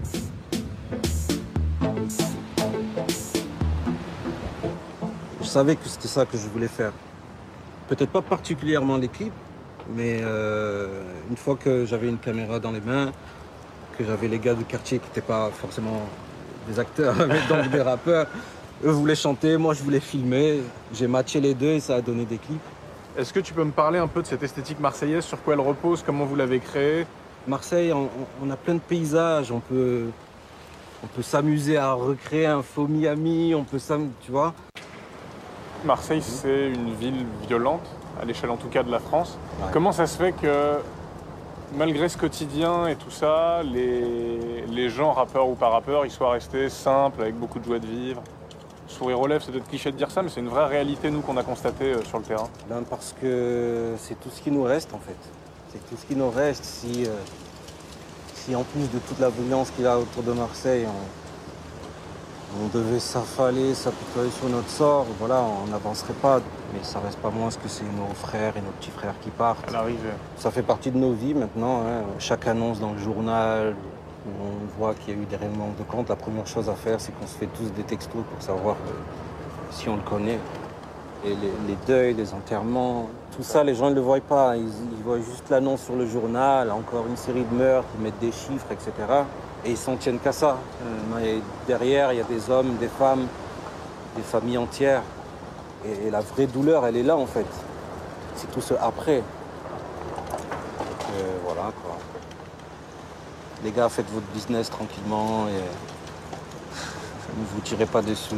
Je savais que c'était ça que je voulais faire. Peut-être pas particulièrement les clips, mais euh, une fois que j'avais une caméra dans les mains, que j'avais les gars du quartier qui n'étaient pas forcément des acteurs, mais donc des rappeurs, eux voulaient chanter, moi je voulais filmer. J'ai matché les deux et ça a donné des clips.
Est-ce que tu peux me parler un peu de cette esthétique marseillaise, sur quoi elle repose, comment vous l'avez créée?
Marseille, on, on a plein de paysages, on peut, on peut s'amuser à recréer un faux Miami, on peut s'amuser, tu vois.
Marseille, c'est une ville violente, à l'échelle en tout cas de la France.
Ouais.
Comment ça se fait que, malgré ce quotidien et tout ça, les, les gens, rappeurs ou pas rappeurs, ils soient restés simples, avec beaucoup de joie de vivre? Sourire aux lèvres, c'est peut-être cliché de dire ça, mais c'est une vraie réalité, nous, qu'on a constatée euh, sur le terrain.
Ben parce que c'est tout ce qui nous reste, en fait. C'est tout ce qui nous reste. Si, euh, si en plus de toute la violence qu'il y a autour de Marseille, on, on devait s'affaler, s'apitoyer sur notre sort, voilà, on n'avancerait pas. Mais ça reste pas moins que c'est nos frères et nos petits frères qui partent.
À l'arrivée.
Ça fait partie de nos vies maintenant. Hein. Chaque annonce dans le journal, où on voit qu'il y a eu des règlements de compte, la première chose à faire, c'est qu'on se fait tous des textos pour savoir euh, si on le connaît. Et les, les deuils, les enterrements, tout ça, les gens ne le voient pas. Ils, ils voient juste l'annonce sur le journal, encore une série de meurtres, ils mettent des chiffres, et cetera. Et ils s'en tiennent qu'à ça. Et derrière, il y a des hommes, des femmes, des familles entières. Et, et la vraie douleur, elle est là, en fait. C'est tout ce après. Donc, euh, voilà, quoi. Les gars, faites votre business tranquillement et ne vous tirez pas dessus.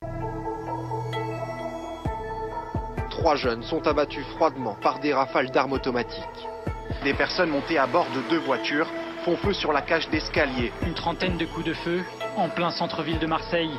Trois jeunes sont abattus froidement par des rafales d'armes automatiques. Des personnes montées à bord de deux voitures font feu sur la cage d'escalier.
Une trentaine de coups de feu en plein centre-ville de Marseille.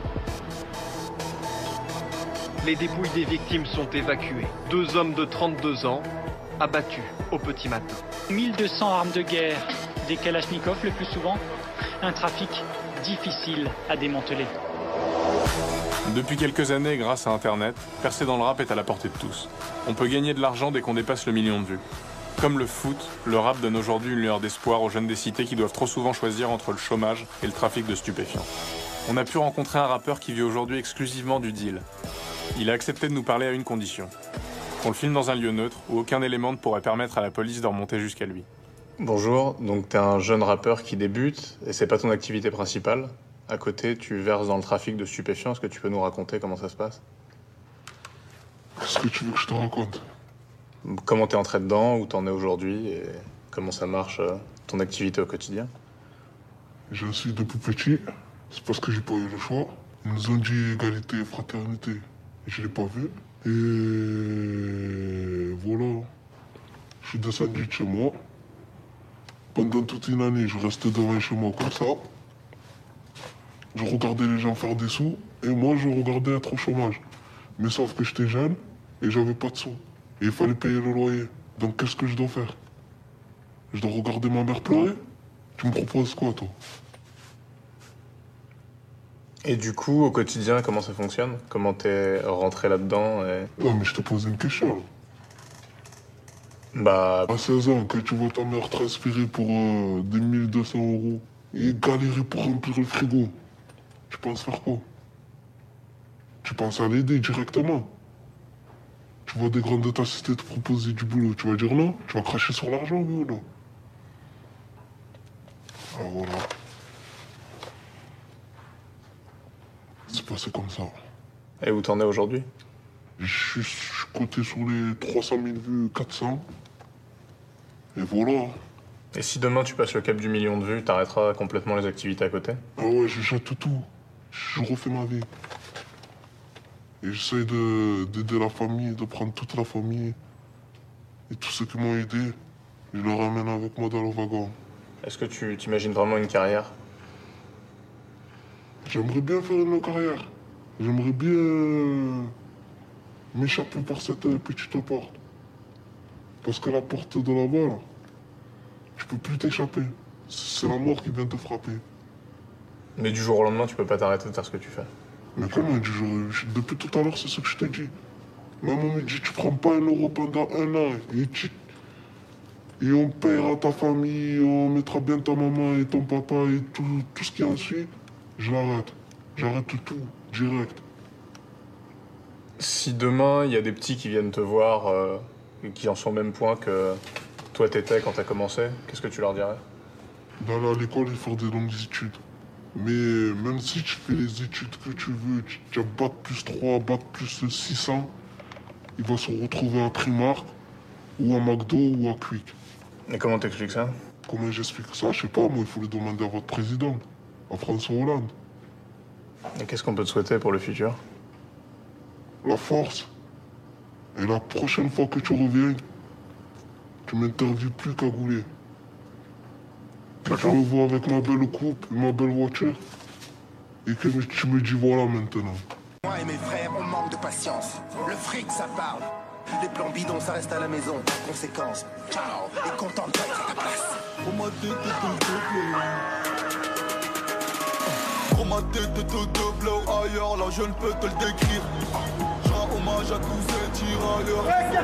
Les dépouilles des victimes sont évacuées. Deux hommes de trente-deux ans abattus au petit matin.
mille deux cents armes de guerre, des kalachnikovs le plus souvent. Un trafic difficile à démanteler.
Depuis quelques années, grâce à Internet, percer dans le rap est à la portée de tous. On peut gagner de l'argent dès qu'on dépasse le million de vues. Comme le foot, le rap donne aujourd'hui une lueur d'espoir aux jeunes des cités qui doivent trop souvent choisir entre le chômage et le trafic de stupéfiants. On a pu rencontrer un rappeur qui vit aujourd'hui exclusivement du deal. Il a accepté de nous parler à une condition. Qu'on le filme dans un lieu neutre où aucun élément ne pourrait permettre à la police de remonter jusqu'à lui. Bonjour, donc t'es un jeune rappeur qui débute et c'est pas ton activité principale. À côté, tu verses dans le trafic de stupéfiants. Est-ce que tu peux nous raconter comment ça se passe?
Qu'est-ce que tu veux que je te raconte?
Comment t'es entré dedans, où t'en es aujourd'hui et comment ça marche, euh, ton activité au quotidien?
Je suis depuis petit, c'est parce que j'ai pas eu le choix. Ils nous ont dit égalité et fraternité. Et je l'ai pas vu. Et voilà. Je suis descendu de chez moi. Pendant toute une année, je restais devant chez moi comme ça. Je regardais les gens faire des sous et moi, je regardais être au chômage. Mais sauf que j'étais jeune et j'avais pas de sous. Et il fallait payer le loyer. Donc qu'est-ce que je dois faire? Je dois regarder ma mère pleurer? Tu me proposes quoi, toi?
Et du coup, au quotidien, comment ça fonctionne? Comment t'es rentré là-dedans et...
Non, mais je te pose une question.
Bah...
À seize ans, que tu vois ta mère transpirer pour euh, des mille deux cents euros et galérer pour remplir le frigo, tu penses faire quoi? Tu penses à l'aider directement? Tu vois des grandes de ta cité te proposer du boulot, tu vas dire non? Tu vas cracher sur l'argent, oui ou non? Ah voilà. C'est passé comme ça.
Et où t'en es aujourd'hui?
Je suis coté sur les trois cent mille vues, quatre cents. Et voilà.
Et si demain tu passes le cap du million de vues, t'arrêteras complètement les activités à côté?
Ah ouais, je jette tout. Je refais ma vie. Et j'essaie de, d'aider la famille, de prendre toute la famille. Et tous ceux qui m'ont aidé, je les ramène avec moi dans le wagon.
Est-ce que tu t'imagines vraiment une carrière?
J'aimerais bien faire une carrière. J'aimerais bien m'échapper par cette petite porte. Parce que la porte de là-bas, là, tu peux plus t'échapper. C'est la mort qui vient te frapper.
Mais du jour au lendemain, tu peux pas t'arrêter de faire ce que tu fais.
Mais comment du jour? Depuis tout à l'heure, c'est ce que je t'ai dit. Maman me dit, tu prends pas un euro pendant un an. Et, tu... et on paiera ta famille, on mettra bien ta maman et ton papa et tout, tout ce qui en suit. Je l'arrête. J'arrête tout, direct.
Si demain, il y a des petits qui viennent te voir, euh, et qui en sont au même point que toi t'étais quand t'as commencé, qu'est-ce que tu leur dirais?
D'aller à l'école et faire des longues études. Mais même si tu fais les études que tu veux, tu as bac plus trois, bac plus six cents, il va se retrouver à Primark, ou à McDo, ou à Quick.
Et comment t'expliques ça?
Comment j'explique ça? Je sais pas, moi, il faut le demander à votre président, à François Hollande.
Et qu'est-ce qu'on peut te souhaiter pour le futur?
La force. Et la prochaine fois que tu reviens, tu m'interviews plus cagoulé. Que tu me vois avec ma belle coupe et ma belle voiture. Et que tu me dis voilà maintenant.
Moi et mes frères, on manque de patience. Le fric, ça parle. Les plans bidons, ça reste à la maison. Conséquence, ciao. Et content de être à ta place.
Pour ma tête, Pour ma tête, tout blow ailleurs, là je ne peux te le décrire. Je rends hommage à tous ces tirailleurs.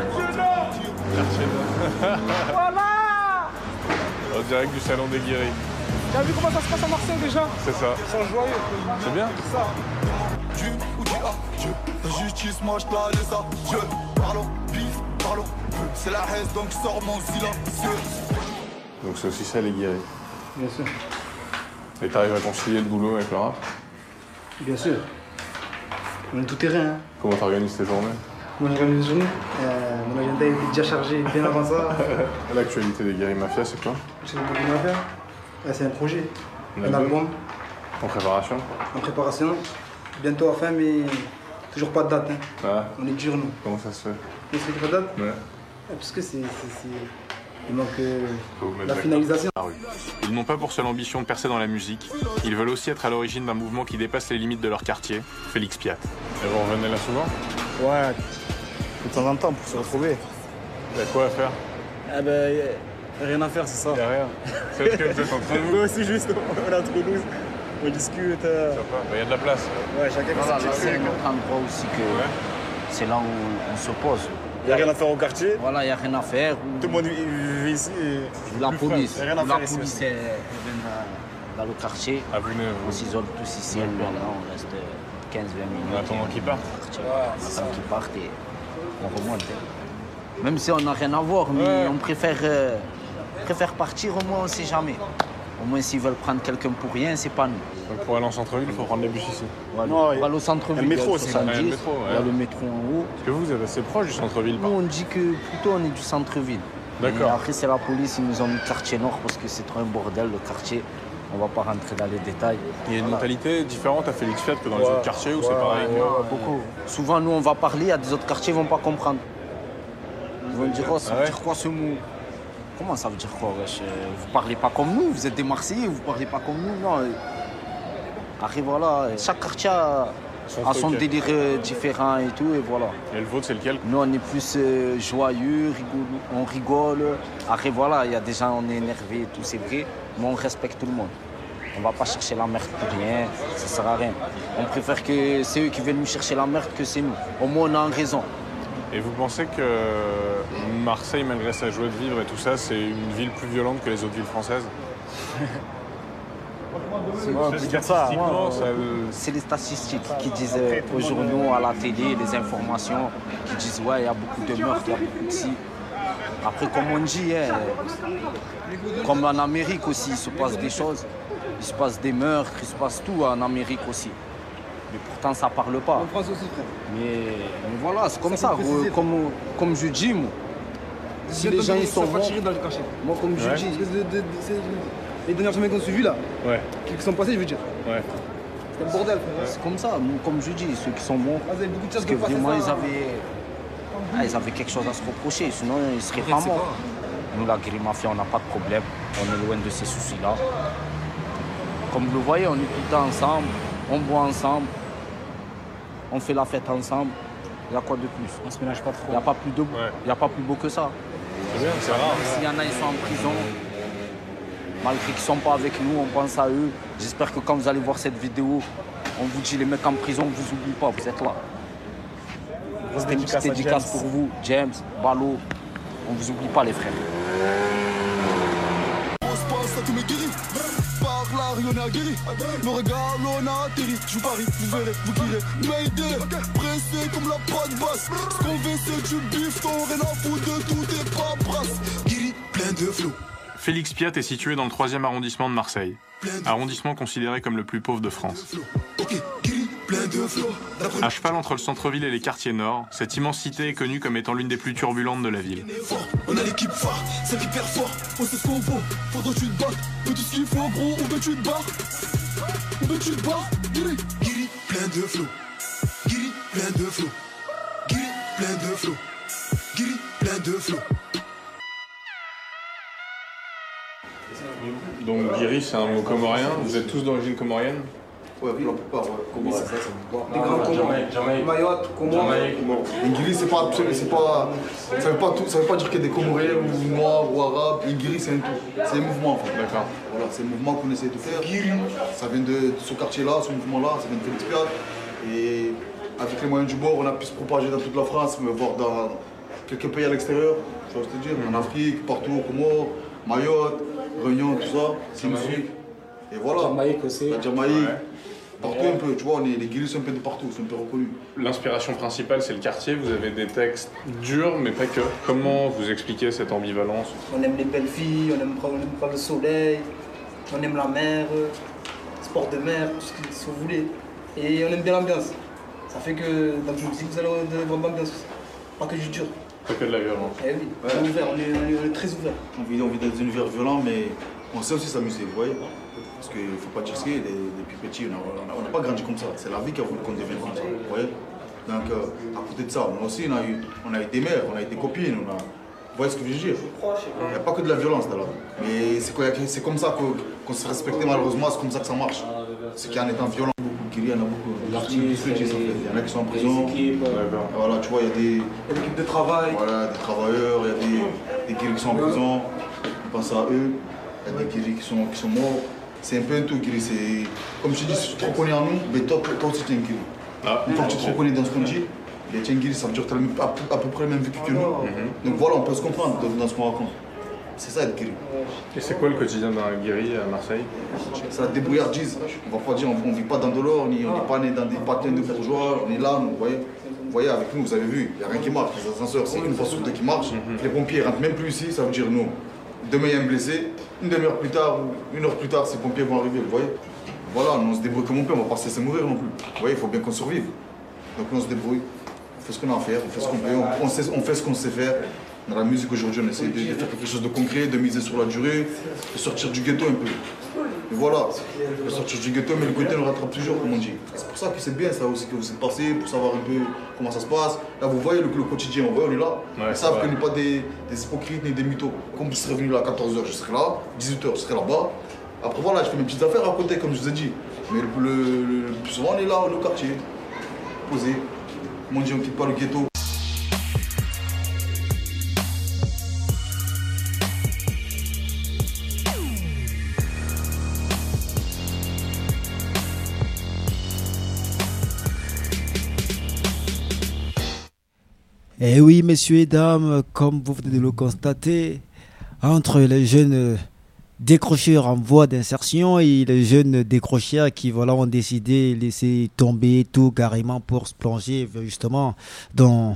Voilà.
En direct du salon des guéris.
T'as vu comment ça se passe à Marseille déjà?
C'est ça.
Ils sont joyeux.
C'est bien.
C'est ça.
Tu ou tu as Dieu. La justice, moi je la laisse à Dieu. Parlons, pif, parlons. C'est la haine donc je sors mon silencieux.
Donc c'est aussi ça les guéris.
Bien sûr.
Et t'arrives à concilier le boulot avec le rap?
Bien sûr. On est tout terrain. Hein.
Comment t'organises tes journées?
Moi j'organise les journées. Euh, mon agenda est déjà chargé bien avant ça.
L'actualité des guéris mafia, c'est quoi?
L'actualité des guéris mafia, c'est un projet.
Un
un album.
En préparation?
En préparation. Bientôt à fin, mais toujours pas de date. Hein.
Ah.
On est dur, nous.
Comment ça se fait?
On se fait pas de date?
Ouais.
Parce que c'est Il manque euh, la finalisation.
Ils n'ont pas pour seule ambition de percer dans la musique. Ils veulent aussi être à l'origine d'un mouvement qui dépasse les limites de leur quartier, Félix Piat.
Et vous revenez là souvent?
Ouais, de temps en temps pour se retrouver.
Il y a quoi à faire?
Ah ben, y a rien à faire, c'est ça.
Il y a rien. C'est ce que vous êtes entre vous?
Nous aussi, juste, on est entre nous, on discute. Euh...
Il y a de la place.
Ouais, chacun
voilà,
fait
là,
sa
c'est
petite
un autre endroit aussi que
ouais.
C'est là où on se pose.
Il n'y a rien à faire au quartier.
Voilà, il n'y a rien à faire.
Tout le monde vit ici. Et...
La police,
il y a rien à
la
faire
police
ici.
elle vient dans, dans le quartier.
Ah, venez,
on s'isole tous ici, là, on reste quinze vingt minutes.
En attendant qu'ils partent.
Ouais, on attend qu'ils partent et on remonte. Même si on n'a rien à voir, mais ouais. on préfère, euh, préfère partir, au moins on ne sait jamais. Au moins s'ils veulent prendre quelqu'un pour rien, c'est pas nous.
Donc pour aller en centre-ville, il faut prendre les bus ici.
Ouais, non, pour aller au centre-ville,
il y a le métro aussi.
Il y a le métro,
ouais.
il y a le métro en haut.
Parce que vous, vous êtes assez proche du centre-ville.
Nous, on dit que plutôt on est du centre-ville.
D'accord.
Après, c'est la police, ils nous ont mis quartier nord parce que c'est trop un bordel, le quartier. On va pas rentrer dans les détails.
Il y a une mentalité différente à Félix Piat que dans les
ouais.
autres quartiers où
ouais,
c'est pareil.
Ouais, ouais, beaucoup. Souvent, nous, on va parler, il y a des autres quartiers, ils vont pas comprendre. Ils vont dire, oh, ça veut
ouais.
dire quoi ce mot? Comment ça veut dire quoi, wesh? Vous parlez pas comme nous, vous êtes des Marseillais, vous parlez pas comme nous, non. Après, voilà, chaque quartier a son, a son délire différent et tout, et voilà.
Et le vôtre, c'est lequel?
Nous, on est plus euh, joyeux, rigolo, on rigole. Après, voilà, il y a des gens, on est énervé et tout, c'est vrai, mais on respecte tout le monde. On va pas chercher la merde pour rien, ça sert à rien. On préfère que c'est eux qui viennent nous chercher la merde que c'est nous. Au moins, on a raison.
Et vous pensez que Marseille, malgré sa joie de vivre et tout ça, c'est une ville plus violente que les autres villes françaises?
C'est ouais, ça, ouais, ouais. les statistiques qui disent euh, aux journaux, à la télé, les informations, qui disent ouais, il y a beaucoup de meurtres, il y a beaucoup de ci. Après, comme on dit, hein, comme en Amérique aussi, il se passe des choses. Il se passe des meurtres, il se passe tout en Amérique aussi. Mais pourtant, ça parle pas.
En France aussi, frère.
Mais, mais voilà, c'est comme ça. ça euh, comme, comme je dis, moi, si les gens ils sont morts,
dans le quartier.
Moi, comme je
ouais.
dis,
de, de, de, de, les dernières semaines qu'on a suivies là,
ouais.
qui sont passées, je veux dire.
Ouais.
C'est un bordel, frère.
Ouais. C'est comme ça. Moi, comme je dis, ceux qui sont morts,
ah, vous avez beaucoup de
parce que vraiment, ils avaient, ah, ils avaient quelque chose à se reprocher. Sinon, ils ne seraient pas morts. Pas. Nous, la Guérilla Mafia, on n'a pas de problème. On est loin de ces soucis-là. Comme vous le voyez, on est tout le temps ensemble, on boit ensemble, on fait la fête ensemble. Il y a quoi de plus?
On se ménage pas trop.
Il n'y a pas plus de... ouais. Il y a pas plus beau que ça.
C'est bien, c'est rare.
S'il y en a, ils sont en prison. Malgré qu'ils ne sont pas avec nous, on pense à eux. J'espère que quand vous allez voir cette vidéo, on vous dit les mecs en prison, on ne vous oublie pas, vous êtes là. C'était une petite dédicace pour vous, James, Balo. On ne vous oublie pas les frères.
On a guéri, le regard, on a atterri. Je vous parie, vous verrez, vous guirez. Mayday, pressé comme la patte basse. Ce qu'on veut, c'est du bifton, rien à foutre de tout tes paperasses. Guéri, plein de flots.
Félix Piat est situé dans le troisième arrondissement de Marseille. Arrondissement considéré comme le plus pauvre de France.
Okay, guéri, plein de flots.
À cheval entre le centre-ville et les quartiers nord, cette immense cité est connue comme étant l'une des plus turbulentes de la ville.
On a l'équipe phare, celle qui perd fort. On sait ce qu'on vaut, faudra que tu te battes. Fais tout ce qu'il faut, gros, ou ben tu te barres. Ou ben tu te barres. Guéri, guéri, plein de flots. Guéri, plein de flots. Guéri, plein de flots. Guéri, plein de flots.
Donc Guéri, c'est un mot comorien. Vous êtes tous d'origine comorienne?
Ouais, pour la plupart, ouais. Comores, ça, ça me voit.
Des grands Comores. Mayotte, Comores.
Ingiri, c'est pas, c'est pas, ça veut pas tout, ça veut pas dire qu'il y a des Comoriens ou Noirs ou Arabes. Ingiri, c'est un tout. C'est un mouvement, en fait.
D'accord.
Voilà, c'est un mouvement qu'on essaie de faire. Guiri, ça vient de, de ce quartier-là, ce mouvement-là, ça vient de Félix Piat. Et avec les moyens du bord, on a pu se propager dans toute la France, mais voir dans quelques pays à l'extérieur. Tu vois ce que je veux dire? En Afrique, partout, Comores, Mayotte, Réunion, tout ça. C'est une suite. Et voilà.
Jamaïque aussi.
La Jamaïque. Ouais. Partout un peu, tu vois, on est, les guéris sont un peu de partout, sont un peu reconnus.
L'inspiration principale, c'est le quartier. Vous avez des textes durs, mais pas que. Comment vous expliquez cette ambivalence?
On aime les belles filles, on aime, on aime pas le soleil, on aime la mer, sport de mer, tout ce que si vous voulez. Et on aime bien l'ambiance. Ça fait que dans le musique, vous allez avoir de l'ambiance. Pas que du dur.
Pas que de la violence.
Eh oui, ouais. On est ouvert, on est, on, est, on est très ouvert.
On vit, on vit dans un univers violent, mais on sait aussi s'amuser, vous voyez? Parce qu'il ne faut pas dire ce qu'il y a, depuis petit, on n'a pas grandi comme ça. C'est la vie qui a voulu qu'on devienne comme ça, vous voyez? Donc, euh, à côté de ça, nous aussi, on a, eu, on a été mères, on a été copines, on a,
Vous voyez ce que je veux dire? Il n'y a pas que de la violence là. Mais c'est, quoi, c'est comme ça qu'on, qu'on se respecte malheureusement, c'est comme ça que ça marche. C'est qu'en étant violent, il y en a beaucoup. L'artiste du switch, il y en a qui sont en prison. Voilà, tu vois, il y a des équipes de travail. Voilà, des travailleurs, il y a des, des guéris qui sont en prison. On pense à eux. Il y a des guéris qui sont, qui sont morts. C'est un peu un tout, guéri. C'est... Comme je dis, si tu te reconnais en nous, mais toi, toi aussi tu es un guéri. Ah, Une fois que tu te reconnais dans ce qu'on dit, les Tchenguiris, ça veut dire que tu as à, à peu près le même vécu que nous. Mm-hmm. Donc voilà, on peut se comprendre dans ce qu'on raconte. C'est ça être guéri.
Et c'est quoi le quotidien d'un guéri à Marseille?
C'est la débrouillardise. On va pas dire, on ne vit pas dans de l'or, on n'est pas né dans des patins de bourgeois, on est là, vous voyez. Vous voyez, avec nous, vous avez vu, il n'y a rien qui marche. Les ascenseurs, c'est une fois sur deux qui marchent. Mm-hmm. Les pompiers ne rentrent même plus ici, ça veut dire nous. Demain, il y a un blessé, une demi-heure plus tard ou une heure plus tard, ces pompiers vont arriver, vous voyez. Voilà, nous on se débrouille comme on peut, on ne va pas se laisser mourir non plus. Vous voyez, il faut bien qu'on survive. Donc nous on se débrouille, on fait ce qu'on a à faire, on fait ce qu'on peut, on, on, sait, on fait ce qu'on sait faire. Dans la musique aujourd'hui, on essaie de, de faire quelque chose de concret, de miser sur la durée, de sortir du ghetto un peu. Et voilà, de sortir du ghetto, mais le côté nous rattrape toujours, comme on dit. C'est pour ça que c'est bien ça aussi que vous êtes passé, pour savoir un peu comment ça se passe. Là vous voyez le, le quotidien, on, voit, on est là. Ouais, ils savent qu'on n'est pas des, des hypocrites ni des mythos. Comme je serais venu là à quatorze heures, je serais là, dix-huit heures, je serais là-bas. Après voilà, je fais mes petites affaires à côté, comme je vous ai dit. Mais le, le, le, le plus souvent, on est là, on est au quartier, posé. Comme on dit, on ne quitte pas le ghetto.
Eh oui, messieurs et dames, comme vous venez de le constater, entre les jeunes décrocheurs en voie d'insertion et les jeunes décrocheurs qui voilà, ont décidé de laisser tomber tout carrément pour se plonger justement dans,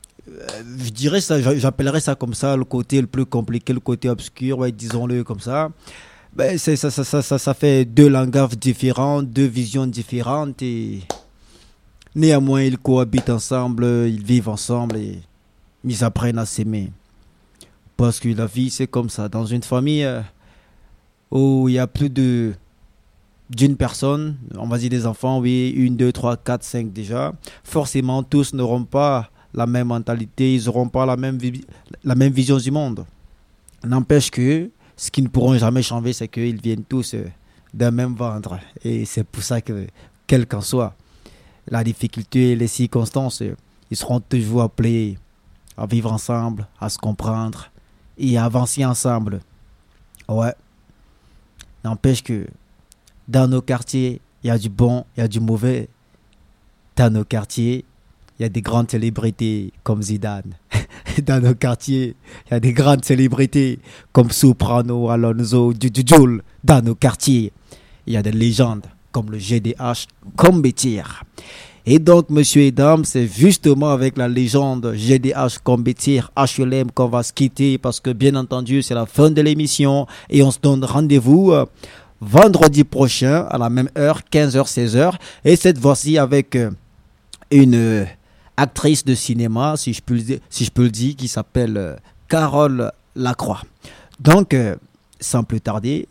je dirais ça, j'appellerais ça comme ça, le côté le plus compliqué, le côté obscur, ouais, disons-le comme ça. Ben, c'est, ça, ça, ça, ça, ça fait deux langages différents, deux visions différentes et néanmoins ils cohabitent ensemble, ils vivent ensemble et ils apprennent à s'aimer. Parce que la vie c'est comme ça, dans une famille euh, où il y a plus de d'une personne, on va dire des enfants, oui, une, deux, trois, quatre, cinq déjà, forcément tous n'auront pas la même mentalité, ils n'auront pas la même, vi- la même vision du monde. N'empêche que ce qu'ils ne pourront jamais changer, c'est qu'ils viennent tous euh, d'un même ventre. Et c'est pour ça que, quel qu'en soit la difficulté et les circonstances, euh, ils seront toujours appelés à vivre ensemble, à se comprendre et à avancer ensemble. Ouais. N'empêche que dans nos quartiers, il y a du bon, il y a du mauvais. Dans nos quartiers, il y a des grandes célébrités comme Zidane. Dans nos quartiers, il y a des grandes célébrités comme Soprano, Alonso, Jujul. Dans nos quartiers, il y a des légendes comme le G D H, comme Bétir. Et donc, messieurs et dames, c'est justement avec la légende G D H comme Bétir, H L M qu'on va se quitter parce que bien entendu, c'est la fin de l'émission et on se donne rendez-vous euh, vendredi prochain à la même heure, quinze heures, seize heures. Et cette fois-ci avec euh, une euh, actrice de cinéma, si je peux le dire, si je peux le dire qui s'appelle euh, Carole Lacroix. Donc, euh, sans plus tarder,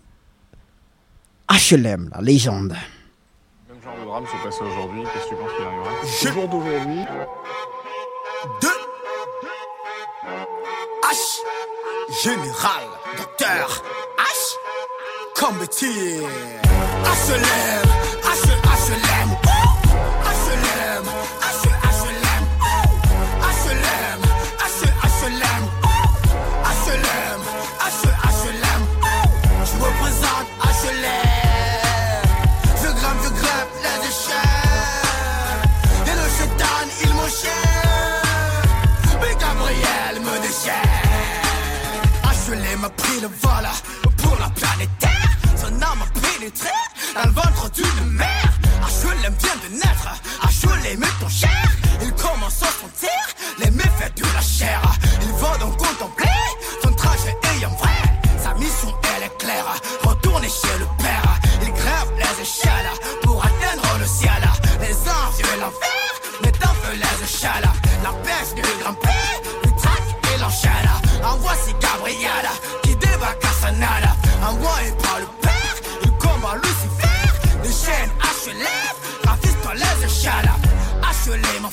H L M, la légende.
Même genre de drame s'est passé aujourd'hui, qu'est-ce que tu penses qu'il arrivera?
Le jour d'aujourd'hui. Deux. H. Général. Docteur. H. Comme Bétir. H L M. H. H L M. H L M. H. H L M. H L M. H. H L M. H L M. H. H L M. Je représente H L M. Je grimpe, je grimpe les échelles. Et le chétan, il m'enchaîne. Mais Gabriel me déchaîne. H L M a pris le vol pour la planète Terre. Son âme a pénétré dans le ventre d'une mère. H L M vient de naître, H L M est ton cher. Il commence son tir, les méfaits de la chair. Il va donc contempler son trajet ayant vrai. Sa mission elle est claire, retourner chez le père. Il grimpe les échelles pour atteindre le ciel. Les anges et l'enfer mettent en feu les échelles. La pêche de grimper, le traque et l'enchaîne. En voici Gabriel qui débarque à sa nade. Envoyé par le père, il combat Lucifer. Les chaînes H L M, rafiste les échelles. H L M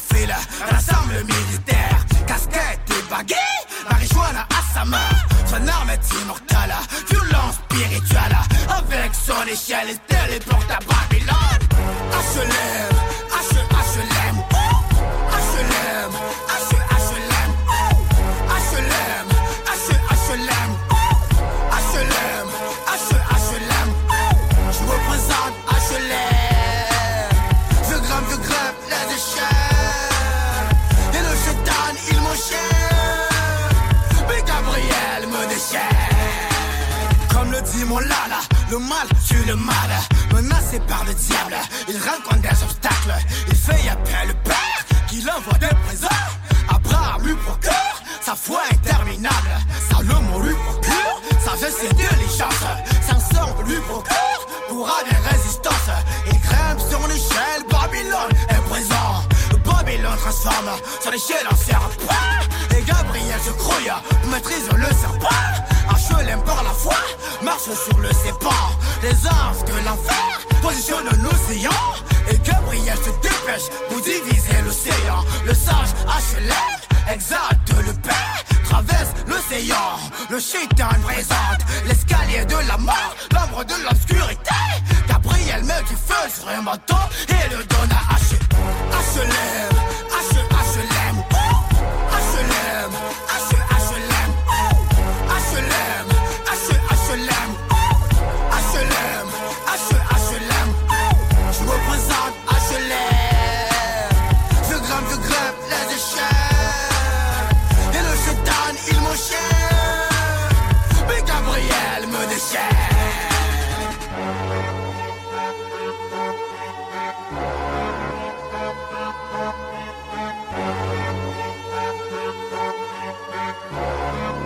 Vas-y mon lala, le mal tue le mal. Menacé par le diable, il rencontre des obstacles. Il fait appel au père, qui l'envoie des présents. Abraham lui procure sa foi interminable. Salomon lui procure sa veste et diligence. Samson lui procure pourra des résistances. Il grimpe sur l'échelle, Babylone est présent. Babylone transforme sur l'échelle en serpent. Et Gabriel se grouille, maîtrise le serpent. H par la foi, marche sur le sépan. Les anges de l'enfer positionnent l'océan. Et Gabriel se dépêche pour diviser l'océan. Le sage H L M exalte le père, traverse l'océan. Le shaitan présente l'escalier de la mort, l'ombre de l'obscurité. Gabriel met du feu sur un manteau et le donne à H. H L M, H, H L M, H L M, H, H L M, H L M, H, H L M, H L M, H, H L M. Je représente H L M. Je grimpe, je grimpe les échelles. Et le shaitan il m'enchaîne. Mais Gabriel me déchaîne.